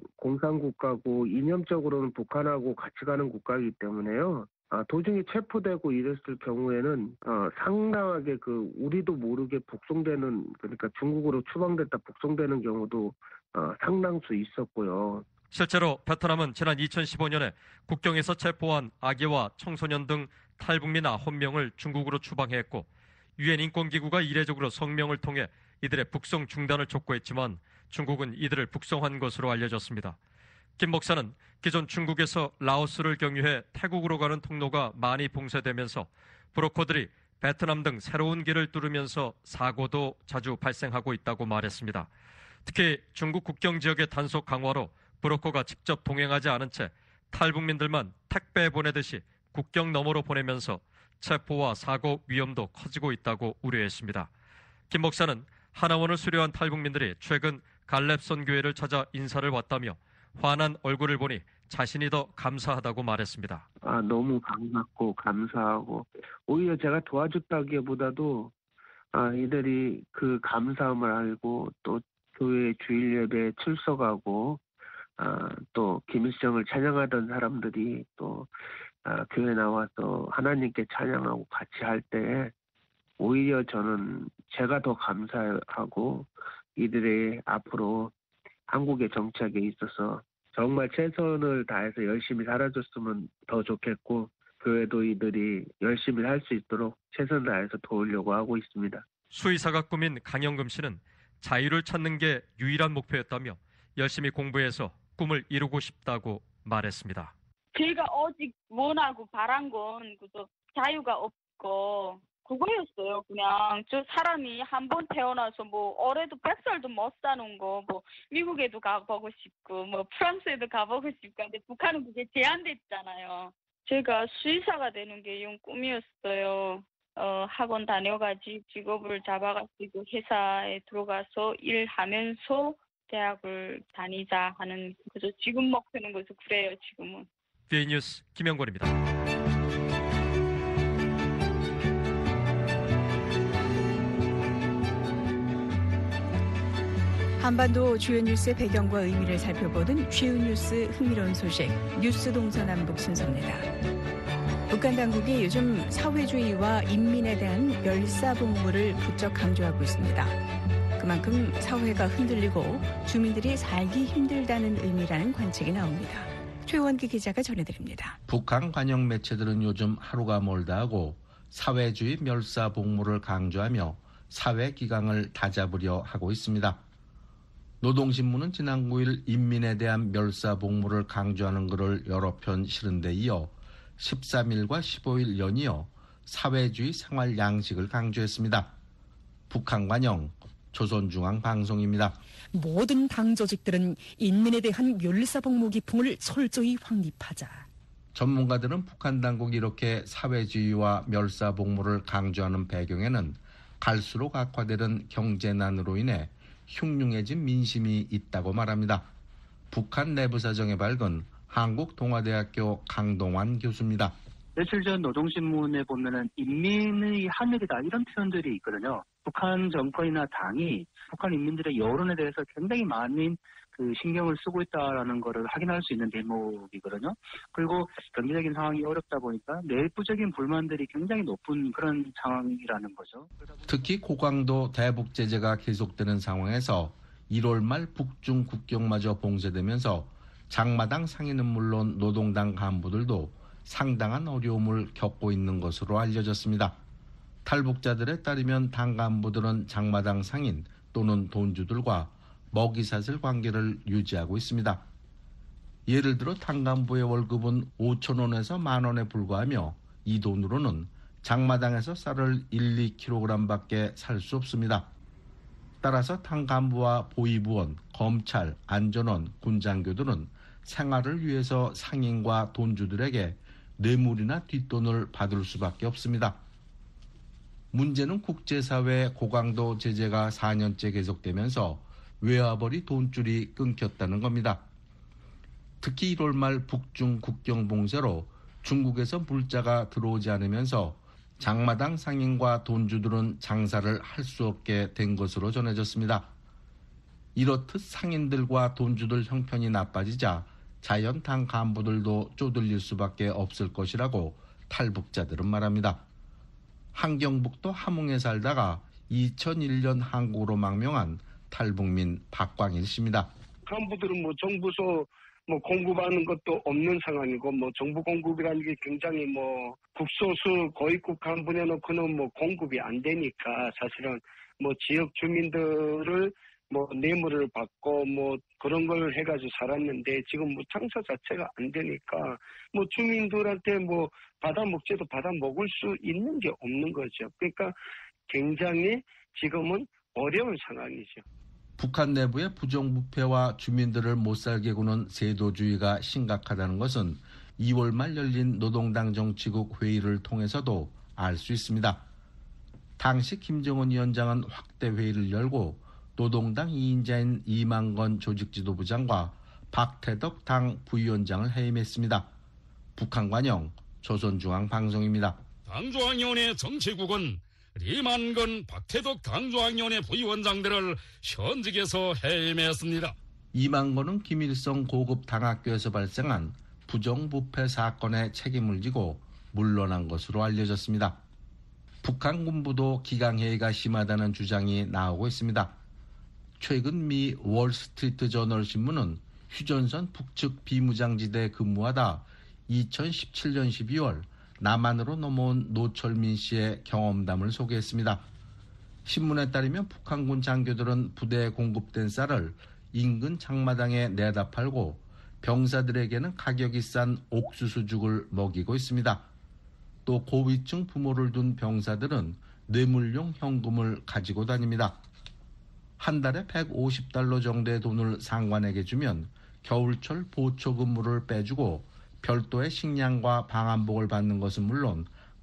공산국가고 이념적으로는 북한하고 같이 가는 국가이기 때문에요. 도중에 체포되고 이랬을 경우에는 상당하게 우리도 모르게 북송되는 그러니까 중국으로 추방됐다 북송되는 경우도 상당수 있었고요. 실제로 베트남은 지난 2015년에 국경에서 체포한 아기와 청소년 등 탈북민 9명을 중국으로 추방했고 유엔 인권기구가 이례적으로 성명을 통해 이들의 북송 중단을 촉구했지만 중국은 이들을 북송한 것으로 알려졌습니다. 김 목사는 기존 중국에서 라오스를 경유해 태국으로 가는 통로가 많이 봉쇄되면서 브로커들이 베트남 등 새로운 길을 뚫으면서 사고도 자주 발생하고 있다고 말했습니다. 특히 중국 국경 지역의 단속 강화로 브로커가 직접 동행하지 않은 채 탈북민들만 택배 보내듯이 국경 너머로 보내면서 체포와 사고 위험도 커지고 있다고 우려했습니다. 김 목사는 하나원을 수료한 탈북민들이 최근 갈렙선교회를 찾아 인사를 왔다며 환한 얼굴을 보니 자신이 더 감사하다고 말했습니다. 너무 반갑고 감사하고 오히려 제가 도와줬다기보다도 이들이 그 감사함을 알고 또 교회 주일 예배에 출석하고 또 김일성을 찬양하던 사람들이 또 교회 나와서 하나님께 찬양하고 같이 할 때 오히려 저는 제가 더 감사하고 이들의 앞으로 한국의 정착에 있어서 정말 최선을 다해서 열심히 살아줬으면 더 좋겠고 교회도 이들이 열심히 할 수 있도록 최선을 다해서 도우려고 하고 있습니다. 수의사가 꾸민 강영금 씨는 자유를 찾는 게 유일한 목표였다며 열심히 공부해서 꿈을 이루고 싶다고 말했습니다. 제가 오직 원하고 바란 건 그저 자유가 없고 그거였어요. 그냥 저 사람이 한 번 태어나서 올해도 100살도 못 사는 거 미국에도 가보고 싶고 프랑스에도 가보고 싶고 근데 북한은 그게 제한됐잖아요. 제가 수의사가 되는 게 꿈이었어요. 학원 다녀가지고 직업을 잡아가지고 회사에 들어가서 일하면서 대학을 다니자 하는 그저 지금 목표는 그래서 그래요 지금은. VOA 뉴스 김영권입니다. 한반도 주요 뉴스의 배경과 의미를 살펴보는 쉬운 뉴스 흥미로운 소식 뉴스 동서남북 순서입니다. 북한 당국이 요즘 사회주의와 인민에 대한 멸사복무를 부쩍 강조하고 있습니다. 그만큼 사회가 흔들리고 주민들이 살기 힘들다는 의미라는 관측이 나옵니다. 최원기 기자가 전해드립니다. 북한 관영 매체들은 요즘 하루가 멀다 하고 사회주의 멸사복무를 강조하며 사회 기강을 다잡으려 하고 있습니다. 노동신문은 지난 9일 인민에 대한 멸사복무를 강조하는 글을 여러 편 실은 데 이어 13일과 15일 연이어 사회주의 생활 양식을 강조했습니다. 북한 관영 조선중앙방송입니다. 모든 당 조직들은 인민에 대한 멸사복무 기풍을 철저히 확립하자. 전문가들은 북한 당국이 이렇게 사회주의와 멸사복무를 강조하는 배경에는 갈수록 악화되는 경제난으로 인해 흉흉해진 민심이 있다고 말합니다. 북한 내부 사정에 밝은 한국동아대학교 강동환 교수입니다. 며칠 전 노동신문에 보면은 인민의 하늘이다 이런 표현들이 있거든요. 북한 정권이나 당이 북한 인민들의 여론에 대해서 굉장히 많은 신경을 쓰고 있다라는 것을 확인할 수 있는 대목이거든요. 그리고 경제적인 상황이 어렵다 보니까 내부적인 불만들이 굉장히 높은 그런 상황이라는 거죠. 특히 고강도 대북 제재가 계속되는 상황에서 1월 말 북중 국경마저 봉쇄되면서 장마당 상인은 물론 노동당 간부들도 상당한 어려움을 겪고 있는 것으로 알려졌습니다. 탈북자들에 따르면 당 간부들은 장마당 상인 또는 돈주들과 먹이사슬 관계를 유지하고 있습니다. 예를 들어 당 간부의 월급은 5,000원에서 10,000원에 불과하며 이 돈으로는 장마당에서 쌀을 1, 2kg밖에 살 수 없습니다. 따라서 당 간부와 보위부원, 검찰, 안전원, 군장교들은 생활을 위해서 상인과 돈주들에게 뇌물이나 뒷돈을 받을 수밖에 없습니다. 문제는 국제사회 고강도 제재가 4년째 계속되면서 외화벌이 돈줄이 끊겼다는 겁니다. 특히 1월 말 북중 국경 봉쇄로 중국에서 물자가 들어오지 않으면서 장마당 상인과 돈주들은 장사를 할 수 없게 된 것으로 전해졌습니다. 이렇듯 상인들과 돈주들 형편이 나빠지자 자연 당 간부들도 쪼들릴 수밖에 없을 것이라고 탈북자들은 말합니다. 한경북도 함흥에 살다가 2001년 한국으로 망명한 탈북민 박광일 씨입니다. 간부들은 정부서 공급하는 것도 없는 상황이고 정부 공급이라는 게 굉장히 국소수 고위급 간부 내놓고는 공급이 안 되니까 사실은 지역 주민들을 뇌물을 받고 그런 걸 해가지고 살았는데 지금 장사 자체가 안 되니까 주민들한테 받아먹지도 받아먹을 수 있는 게 없는 거죠. 그러니까 굉장히 지금은 어려운 상황이죠. 북한 내부의 부정부패와 주민들을 못살게 구는 세도주의가 심각하다는 것은 2월 말 열린 노동당 정치국 회의를 통해서도 알 수 있습니다. 당시 김정은 위원장은 확대 회의를 열고 노동당 2인자인 이만건 조직지도부장과 박태덕 당 부위원장을 해임했습니다. 북한 관영 조선중앙방송입니다. 당중앙위원회 정치국은 이만건, 박태덕 당중앙위원회 부위원장들을 현직에서 해임했습니다. 이만건은 김일성 고급 당학교에서 발생한 부정부패 사건에 책임을 지고 물러난 것으로 알려졌습니다. 북한 군부도 기강회의가 심하다는 주장이 나오고 있습니다. 최근 미 월스트리트 저널 신문은 휴전선 북측 비무장지대에 근무하다 2017년 12월 남한으로 넘어온 노철민 씨의 경험담을 소개했습니다. 신문에 따르면 북한군 장교들은 부대에 공급된 쌀을 인근 장마당에 내다 팔고 병사들에게는 가격이 싼 옥수수죽을 먹이고 있습니다. 또 고위층 부모를 둔 병사들은 뇌물용 현금을 가지고 다닙니다. 한 달에 150달러 정도의 돈을 상관에게 주면 겨울철 보초 근무를 빼주고 별도의 식량과 방한복을 받는 것은 물론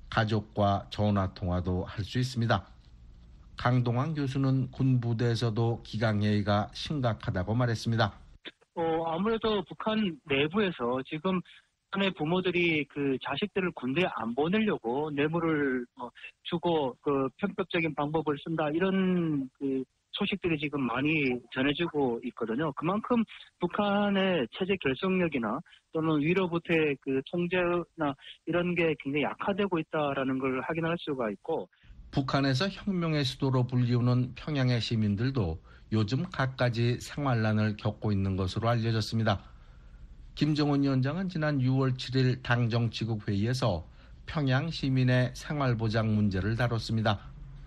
가족과 전화통화도 할 수 있습니다. 강동환 교수는 군부대에서도 기강회의가 심각하다고 말했습니다. 아무래도 북한 내부에서 지금 북한의 부모들이 자식들을 군대에 안 보내려고 뇌물을 주고 편법적인 방법을 쓴다 이런 소식들이 지금 많이 전해지고 있거든요. 그만큼 북한의 체제 결속력이나 또는 위로부터의 통제나 이런 게 굉장히 약화되고 있다라는 걸 확인할 수가 있고, 북한에서 혁명의 수도로 불리우는 평양의 시민들도 요즘 갖가지 생활난을 겪고 있는 것으로 알려졌습니다. 김정은 위원장은 지난 6월 7일 당정치국 회의에서 평양 시민의 생활보장 문제를 다뤘습니다.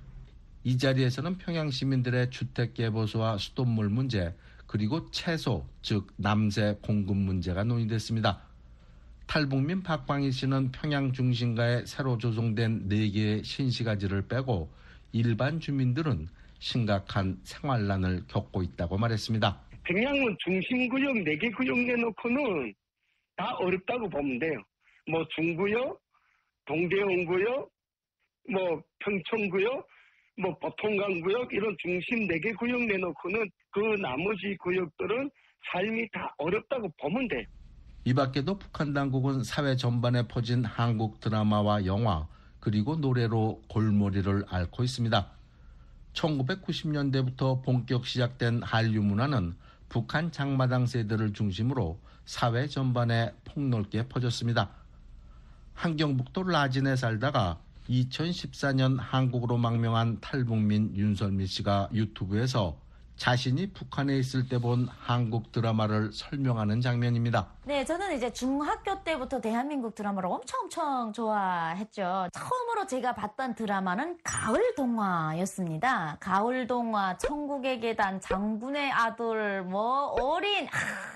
이 자리에서는 평양 시민들의 주택개보수와 수돗물 문제, 그리고 채소, 즉 남새 공급 문제가 논의됐습니다. 탈북민 박광일 씨는 평양 중심가에 새로 조성된 4개의 신시가지를 빼고 일반 주민들은 심각한 생활난을 겪고 있다고 말했습니다. 평양은 중심구역 4개 구역 내놓고는 다 어렵다고 보면 돼요. 뭐 중구요, 동대원구요, 뭐 평촌구요, 뭐 보통강구역 이런 중심 4개 구역 내놓고는 그 나머지 구역들은 삶이 다 어렵다고 보면 돼요. 이 밖에도 북한 당국은 사회 전반에 퍼진 한국 드라마와 영화 그리고 노래로 골머리를 앓고 있습니다. 1990년대부터 본격 시작된 한류 문화는 북한 장마당 세대를 중심으로 사회 전반에 폭넓게 퍼졌습니다. 함경북도 라진에 살다가 2014년 한국으로 망명한 탈북민 윤설미 씨가 유튜브에서 자신이 북한에 있을 때 본 한국 드라마를 설명하는 장면입니다. 네, 저는 이제 중학교 때부터 대한민국 드라마를 엄청 좋아했죠. 처음으로 제가 봤던 드라마는 가을 동화였습니다. 가을 동화, 천국의 계단, 장군의 아들, 뭐 어린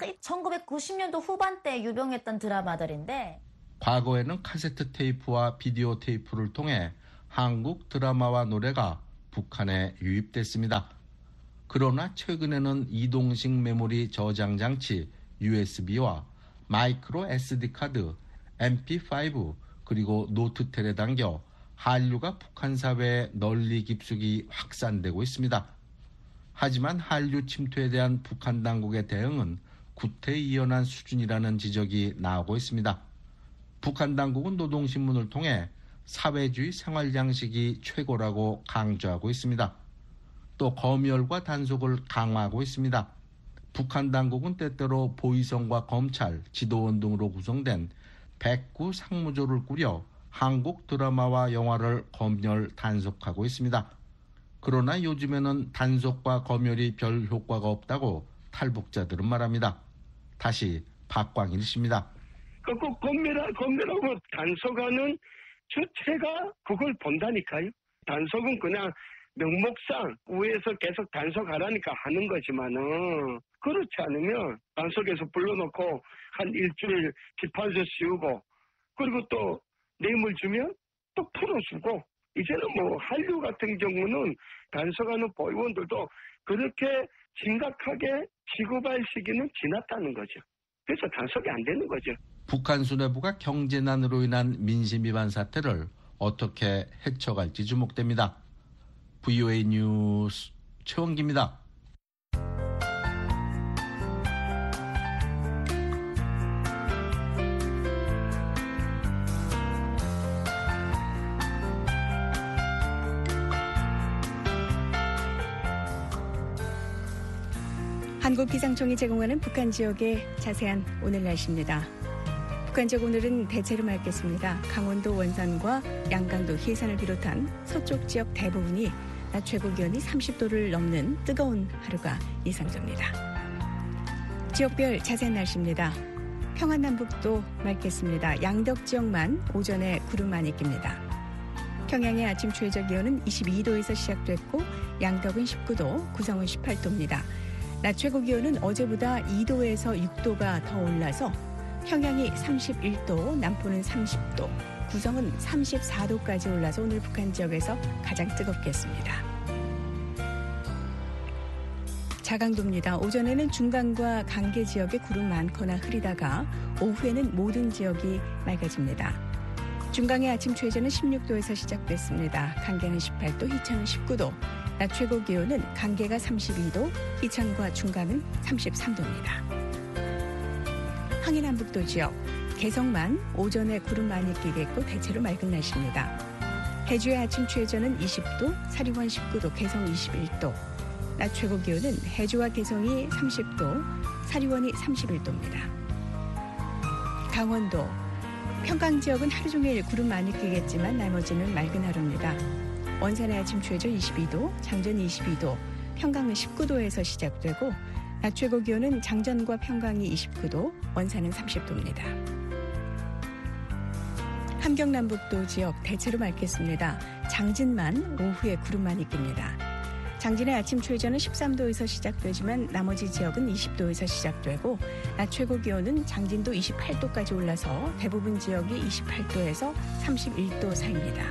1990년도 후반때 유병했던 드라마들인데 과거에는 카세트 테이프와 비디오 테이프를 통해 한국 드라마와 노래가 북한에 유입됐습니다. 그러나 최근에는 이동식 메모리 저장 장치 USB와 마이크로 SD카드, MP5 그리고 노트텔에 담겨 한류가 북한 사회에 널리 깊숙이 확산되고 있습니다. 하지만 한류 침투에 대한 북한 당국의 대응은 구태의연한 수준이라는 지적이 나오고 있습니다. 북한 당국은 노동신문을 통해 사회주의 생활 양식이 최고라고 강조하고 있습니다. 또 검열과 단속을 강화하고 있습니다. 북한 당국은 때때로 보위성과 검찰, 지도원 등으로 구성된 백구 상무조를 꾸려 한국 드라마와 영화를 검열 단속하고 있습니다. 그러나 요즘에는 단속과 검열이 별 효과가 없다고 탈북자들은 말합니다. 다시 박광일 씨입니다. 그 검열하고 단속하는 주체가 그걸 본다니까요. 단속은 그냥 명목상 위에서 계속 단속하라니까 하는 거지만은 그렇지 않으면 단속에서 불러놓고 한 일주일 기판서 씌우고 그리고 또 뇌물 주면 또 풀어주고 이제는 뭐 한류 같은 경우는 단속하는 보위원들도 그렇게 심각하게 취급할 시기는 지났다는 거죠. 그래서 단속이 안 되는 거죠. 북한 수뇌부가 경제난으로 인한 민심 위반 사태를 어떻게 헤쳐갈지 주목됩니다. VOA 뉴스 최원기입니다. 한국기상청이 제공하는 북한 지역의 자세한 오늘 날씨입니다. 북한 지역 오늘은 대체로 맑겠습니다. 강원도 원산과 양강도 해산을 비롯한 서쪽 지역 대부분이 낮 최고 기온이 30도를 넘는 뜨거운 하루가 예상됩니다. 지역별 자세한 날씨입니다. 평안남북도 맑겠습니다. 양덕 지역만 오전에 구름 많이 낍니다. 평양의 아침 최저 기온은 22도에서 시작됐고 양덕은 19도, 구성은 18도입니다. 낮 최고 기온은 어제보다 2도에서 6도가 더 올라서 평양이 31도, 남포는 30도, 구성은 34도까지 올라서 오늘 북한 지역에서 가장 뜨겁겠습니다. 자강도입니다. 오전에는 중강과 강계 지역에 구름 많거나 흐리다가 오후에는 모든 지역이 맑아집니다. 중강의 아침 최저는 16도에서 시작됐습니다. 강계는 18도, 희천은 19도, 낮 최고 기온은 강계가 32도, 희천과 중강은 33도입니다. 항해남북도 지역, 개성만 오전에 구름 많이 끼겠고 대체로 맑은 날씨입니다. 해주의 아침 최저는 20도, 사리원 19도, 개성 21도, 낮 최고 기온은 해주와 개성이 30도, 사리원이 31도입니다. 강원도, 평강 지역은 하루 종일 구름 많이 끼겠지만 나머지는 맑은 하루입니다. 원산의 아침 최저 22도, 장전 22도, 평강은 19도에서 시작되고 낮 최고 기온은 장전과 평강이 29도, 원산은 30도입니다. 함경남북도 지역 대체로 맑겠습니다. 장진만 오후에 구름 많이 낍니다. 장진의 아침 최저는 13도에서 시작되지만 나머지 지역은 20도에서 시작되고 낮 최고 기온은 장진도 28도까지 올라서 대부분 지역이 28도에서 31도 사이입니다.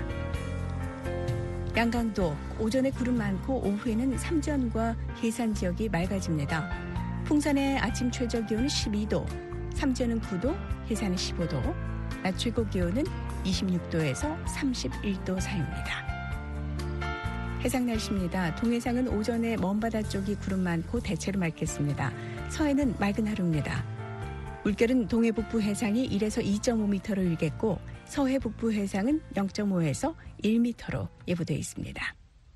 양강도 오전에 구름 많고 오후에는 삼전과 해산 지역이 맑아집니다. 풍산의 아침 최저 기온은 12도, 삼전은 9도, 해산은 15도, 낮 최고 기온은 26도에서 31도 사이입니다. 해상 날씨입니다. 동해상은 오전에 먼바다 쪽이 구름 많고 대체로 맑겠습니다. 서해는 맑은 하루입니다. 물결은 동해 북부 해상이 1에서 2.5m로 일겠고 서해 북부 해상은 0.5에서 1m로 예보되어 있습니다.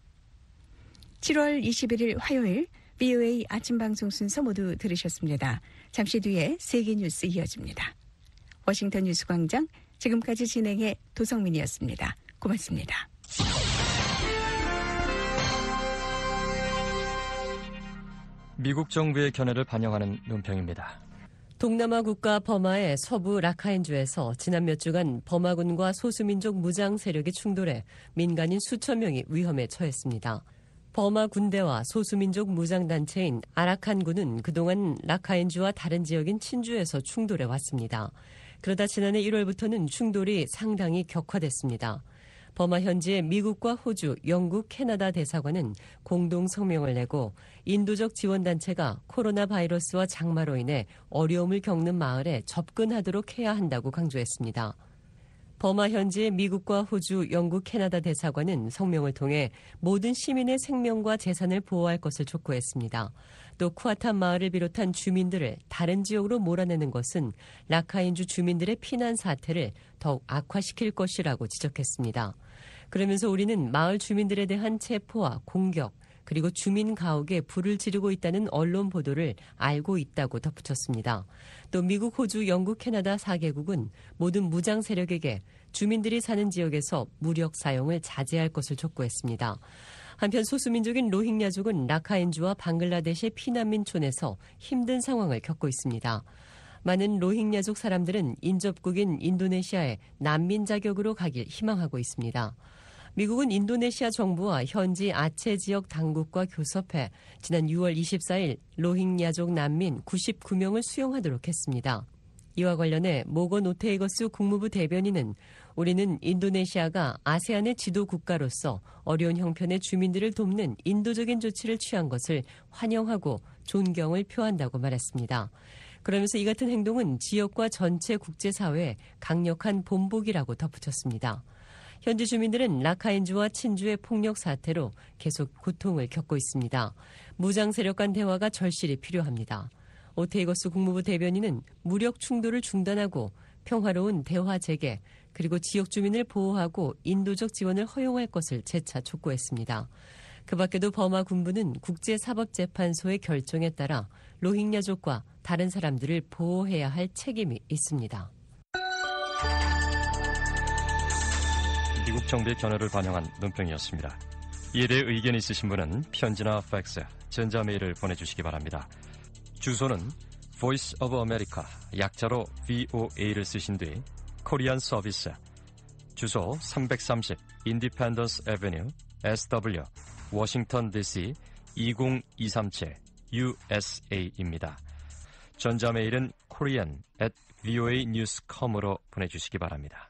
7월 21일 화요일 VOA 아침 방송 순서 모두 들으셨습니다. 잠시 뒤에 세계 뉴스 이어집니다. 워싱턴 뉴스광장 지금까지 진행해 도성민이었습니다. 고맙습니다. 미국 정부의 견해를 반영하는 논평입니다. 동남아 국가 버마의 서부 라카인주에서 지난 몇 주간 버마군과 소수민족 무장 세력이 충돌해 민간인 수천 명이 위험에 처했습니다. 버마 군대와 소수민족 무장단체인 아라칸군은 그동안 라카인주와 다른 지역인 친주에서 충돌해 왔습니다. 그러다 지난해 1월부터는 충돌이 상당히 격화됐습니다. 버마 현지의 미국과 호주, 영국, 캐나다 대사관은 공동 성명을 내고 인도적 지원단체가 코로나 바이러스와 장마로 인해 어려움을 겪는 마을에 접근하도록 해야 한다고 강조했습니다. 버마 현지의 미국과 호주, 영국, 캐나다 대사관은 성명을 통해 모든 시민의 생명과 재산을 보호할 것을 촉구했습니다. 또 쿠아탄 마을을 비롯한 주민들을 다른 지역으로 몰아내는 것은 라카인주 주민들의 피난 사태를 더욱 악화시킬 것이라고 지적했습니다. 그러면서 우리는 마을 주민들에 대한 체포와 공격, 그리고 주민 가옥에 불을 지르고 있다는 언론 보도를 알고 있다고 덧붙였습니다. 또 미국, 호주, 영국, 캐나다 4개국은 모든 무장 세력에게 주민들이 사는 지역에서 무력 사용을 자제할 것을 촉구했습니다. 한편 소수민족인 로힝야족은 라카인주와 방글라데시의 피난민촌에서 힘든 상황을 겪고 있습니다. 많은 로힝야족 사람들은 인접국인 인도네시아에 난민 자격으로 가길 희망하고 있습니다. 미국은 인도네시아 정부와 현지 아체 지역 당국과 교섭해 지난 6월 24일 로힝야족 난민 99명을 수용하도록 했습니다. 이와 관련해 모건 오테이거스 국무부 대변인은 우리는 인도네시아가 아세안의 지도 국가로서 어려운 형편의 주민들을 돕는 인도적인 조치를 취한 것을 환영하고 존경을 표한다고 말했습니다. 그러면서 이 같은 행동은 지역과 전체 국제사회의 강력한 본보기라고 덧붙였습니다. 현지 주민들은 라카인주와 친주의 폭력 사태로 계속 고통을 겪고 있습니다. 무장 세력 간 대화가 절실히 필요합니다. 오테이거스 국무부 대변인은 무력 충돌을 중단하고 평화로운 대화 재개, 그리고 지역 주민을 보호하고 인도적 지원을 허용할 것을 재차 촉구했습니다. 그 밖에도 버마 군부는 국제사법재판소의 결정에 따라 로힝야족과 다른 사람들을 보호해야 할 책임이 있습니다. 미국 정부의 견해를 반영한 논평이었습니다. 이에 대해 의견이 있으신 분은 편지나 팩스, 전자메일을 보내주시기 바랍니다. 주소는 Voice of America, 약자로 VOA를 쓰신 뒤 코리안 서비스, 주소 330 Independence Avenue, SW, 워싱턴 DC 20237 USA입니다. 전자메일은 korean@voanews.com으로 보내주시기 바랍니다.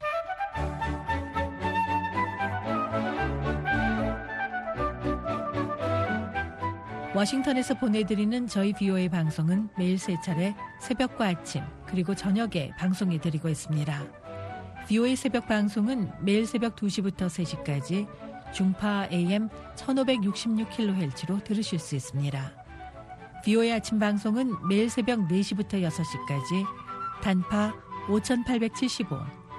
워싱턴에서 보내드리는 저희 VOA 방송은 매일 3차례 새벽과 아침 그리고 저녁에 방송해드리고 있습니다. VOA 새벽 방송은 매일 새벽 2시부터 3시까지 중파 AM 1566kHz로 들으실 수 있습니다. VOA 아침 방송은 매일 새벽 4시부터 6시까지 단파 5875,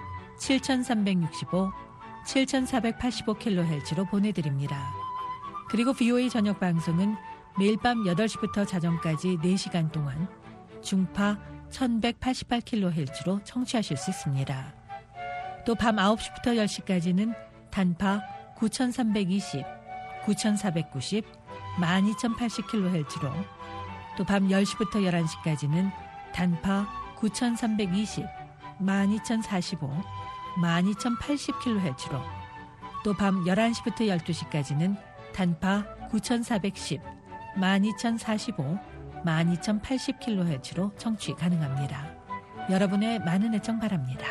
7365, 7485kHz로 보내드립니다. 그리고 VOA 저녁 방송은 매일 밤 8시부터 자정까지 4시간 동안 중파 1188kHz로 청취하실 수 있습니다. 또 밤 9시부터 10시까지는 단파 9320, 9490, 12080kHz로 또 밤 10시부터 11시까지는 단파 9320, 12045, 12080kHz로 또 밤 11시부터 12시까지는 단파 9410, 12045, 12080kHz로 청취 가능합니다. 여러분의 많은 애청 바랍니다.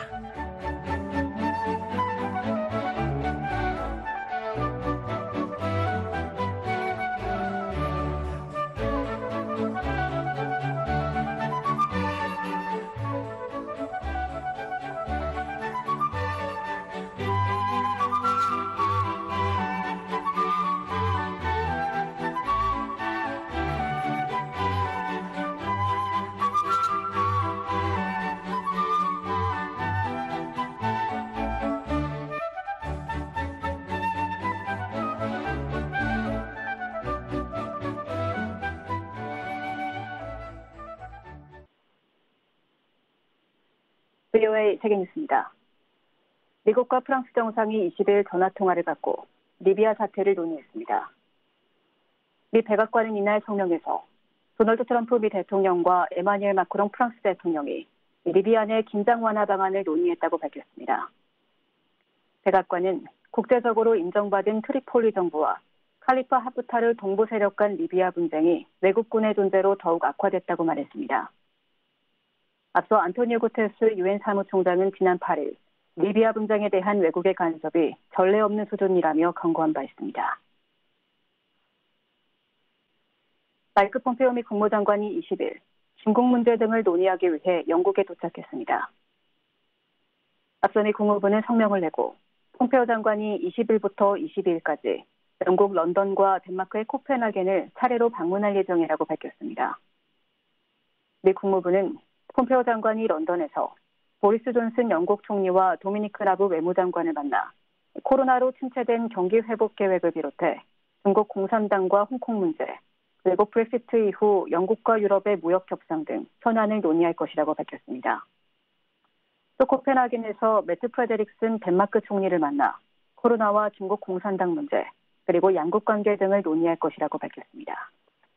VOA 세계뉴스입니다. 미국과 프랑스 정상이 20일 전화통화를 갖고 리비아 사태를 논의했습니다. 미 백악관은 이날 성명에서 도널드 트럼프 미 대통령과 에마뉘엘 마크롱 프랑스 대통령이 리비아 내 긴장 완화 방안을 논의했다고 밝혔습니다. 백악관은 국제적으로 인정받은 트리폴리 정부와 칼리파 하프타르 동부 세력 간 리비아 분쟁이 외국군의 존재로 더욱 악화됐다고 말했습니다. 앞서 안토니오 구테르스 유엔 사무총장은 지난 8일 리비아 분쟁에 대한 외국의 간섭이 전례 없는 수준이라며 경고한 바 있습니다. 마이크 폼페오 미 국무장관이 20일 중국 문제 등을 논의하기 위해 영국에 도착했습니다. 앞서 미 국무부는 성명을 내고 폼페오 장관이 20일부터 22일까지 영국 런던과 덴마크의 코펜하겐을 차례로 방문할 예정이라고 밝혔습니다. 미 국무부는 폼페오 장관이 런던에서 보리스 존슨 영국 총리와 도미니크 라브 외무장관을 만나 코로나로 침체된 경기 회복 계획을 비롯해 중국 공산당과 홍콩 문제, 그리고 브렉시트 이후 영국과 유럽의 무역 협상 등 현안을 논의할 것이라고 밝혔습니다. 또 코펜하겐에서 매트 프레데릭슨 덴마크 총리를 만나 코로나와 중국 공산당 문제, 그리고 양국 관계 등을 논의할 것이라고 밝혔습니다.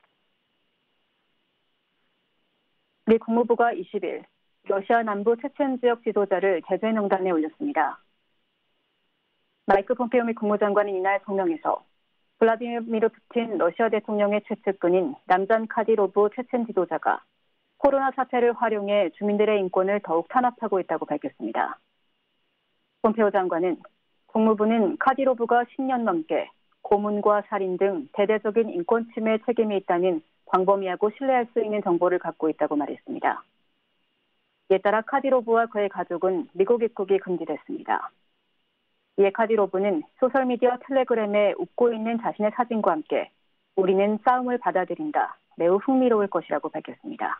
미 국무부가 20일 러시아 남부 체첸 지역 지도자를 제재 명단에 올렸습니다. 마이크 폼페오 미 국무장관은 이날 성명에서 블라디미르 푸틴 러시아 대통령의 최측근인 람잔 카디로브 체첸 지도자가 코로나 사태를 활용해 주민들의 인권을 더욱 탄압하고 있다고 밝혔습니다. 폼페오 장관은 국무부는 카디로브가 10년 넘게 고문과 살인 등 대대적인 인권 침해 책임이 있다는 광범위하고 신뢰할 수 있는 정보를 갖고 있다고 말했습니다. 이에 따라 카디로브와 그의 가족은 미국 입국이 금지됐습니다. 이에 카디로브는 소셜미디어 텔레그램에 웃고 있는 자신의 사진과 함께 우리는 싸움을 받아들인다. 매우 흥미로울 것이라고 밝혔습니다.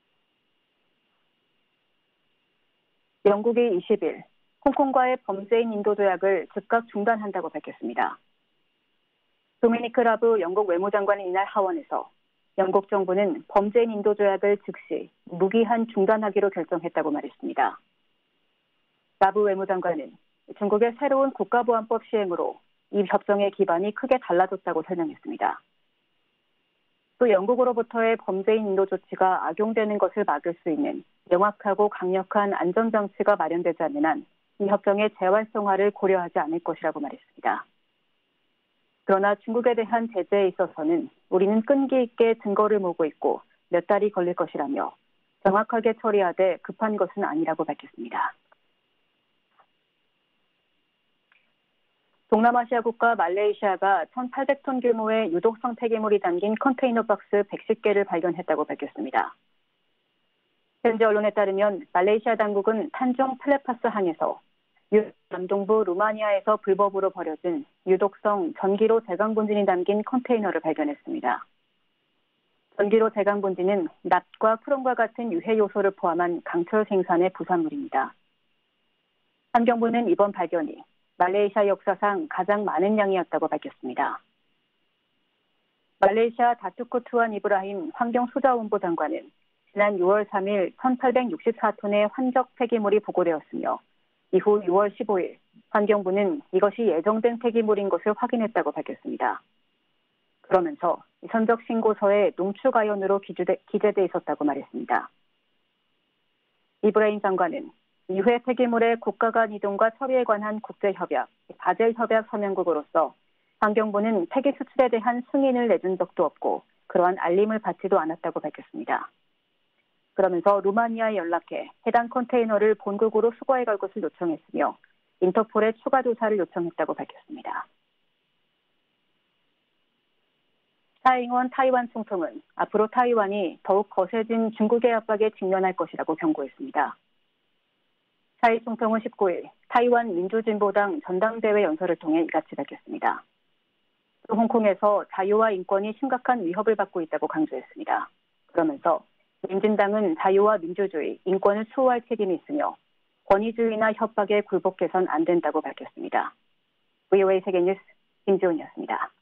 영국이 20일 홍콩과의 범죄인 인도 조약을 즉각 중단한다고 밝혔습니다. 도미니크 라브 영국 외무장관은 이날 하원에서 영국 정부는 범죄인 인도 조약을 즉시 무기한 중단하기로 결정했다고 말했습니다. 라브 외무장관은 중국의 새로운 국가보안법 시행으로 이 협정의 기반이 크게 달라졌다고 설명했습니다. 또 영국으로부터의 범죄인 인도 조치가 악용되는 것을 막을 수 있는 명확하고 강력한 안전장치가 마련되지 않는 한 이 협정의 재활성화를 고려하지 않을 것이라고 말했습니다. 그러나 중국에 대한 제재에 있어서는 우리는 끈기 있게 증거를 모으고 있고 몇 달이 걸릴 것이라며 정확하게 처리하되 급한 것은 아니라고 밝혔습니다. 동남아시아 국가 말레이시아가 1,800톤 규모의 유독성 폐기물이 담긴 컨테이너 박스 110개를 발견했다고 밝혔습니다. 현지 언론에 따르면 말레이시아 당국은 탄종 플레파스 항에서 남동부 루마니아에서 불법으로 버려진 유독성 전기로 제강분진이 담긴 컨테이너를 발견했습니다. 전기로 제강분진은 납과 크롬과 같은 유해 요소를 포함한 강철 생산의 부산물입니다. 환경부는 이번 발견이 말레이시아 역사상 가장 많은 양이었다고 밝혔습니다. 말레이시아 다투쿠 투안 이브라힘 환경수자원부 장관은 지난 6월 3일 1,864톤의 환적 폐기물이 보고되었으며 이후 6월 15일 환경부는 이것이 예정된 폐기물인 것을 확인했다고 밝혔습니다. 그러면서 선적 신고서에 농축아연으로 기재돼 있었다고 말했습니다. 이브라힘 장관은 유해 폐기물의 국가 간 이동과 처리에 관한 국제협약, 바젤협약 서명국으로서 환경부는 폐기 수출에 대한 승인을 내준 적도 없고 그러한 알림을 받지도 않았다고 밝혔습니다. 그러면서 루마니아에 연락해 해당 컨테이너를 본국으로 수거해 갈 것을 요청했으며 인터폴에 추가 조사를 요청했다고 밝혔습니다. 차이잉원 타이완 총통은 앞으로 타이완이 더욱 거세진 중국의 압박에 직면할 것이라고 경고했습니다. 차이 총통은 19일 타이완 민주진보당 전당대회 연설을 통해 이같이 밝혔습니다. 또 홍콩에서 자유와 인권이 심각한 위협을 받고 있다고 강조했습니다. 그러면서 민진당은 자유와 민주주의, 인권을 수호할 책임이 있으며 권위주의나 협박에 굴복해선 안 된다고 밝혔습니다. VOA 세계뉴스 김지훈이었습니다.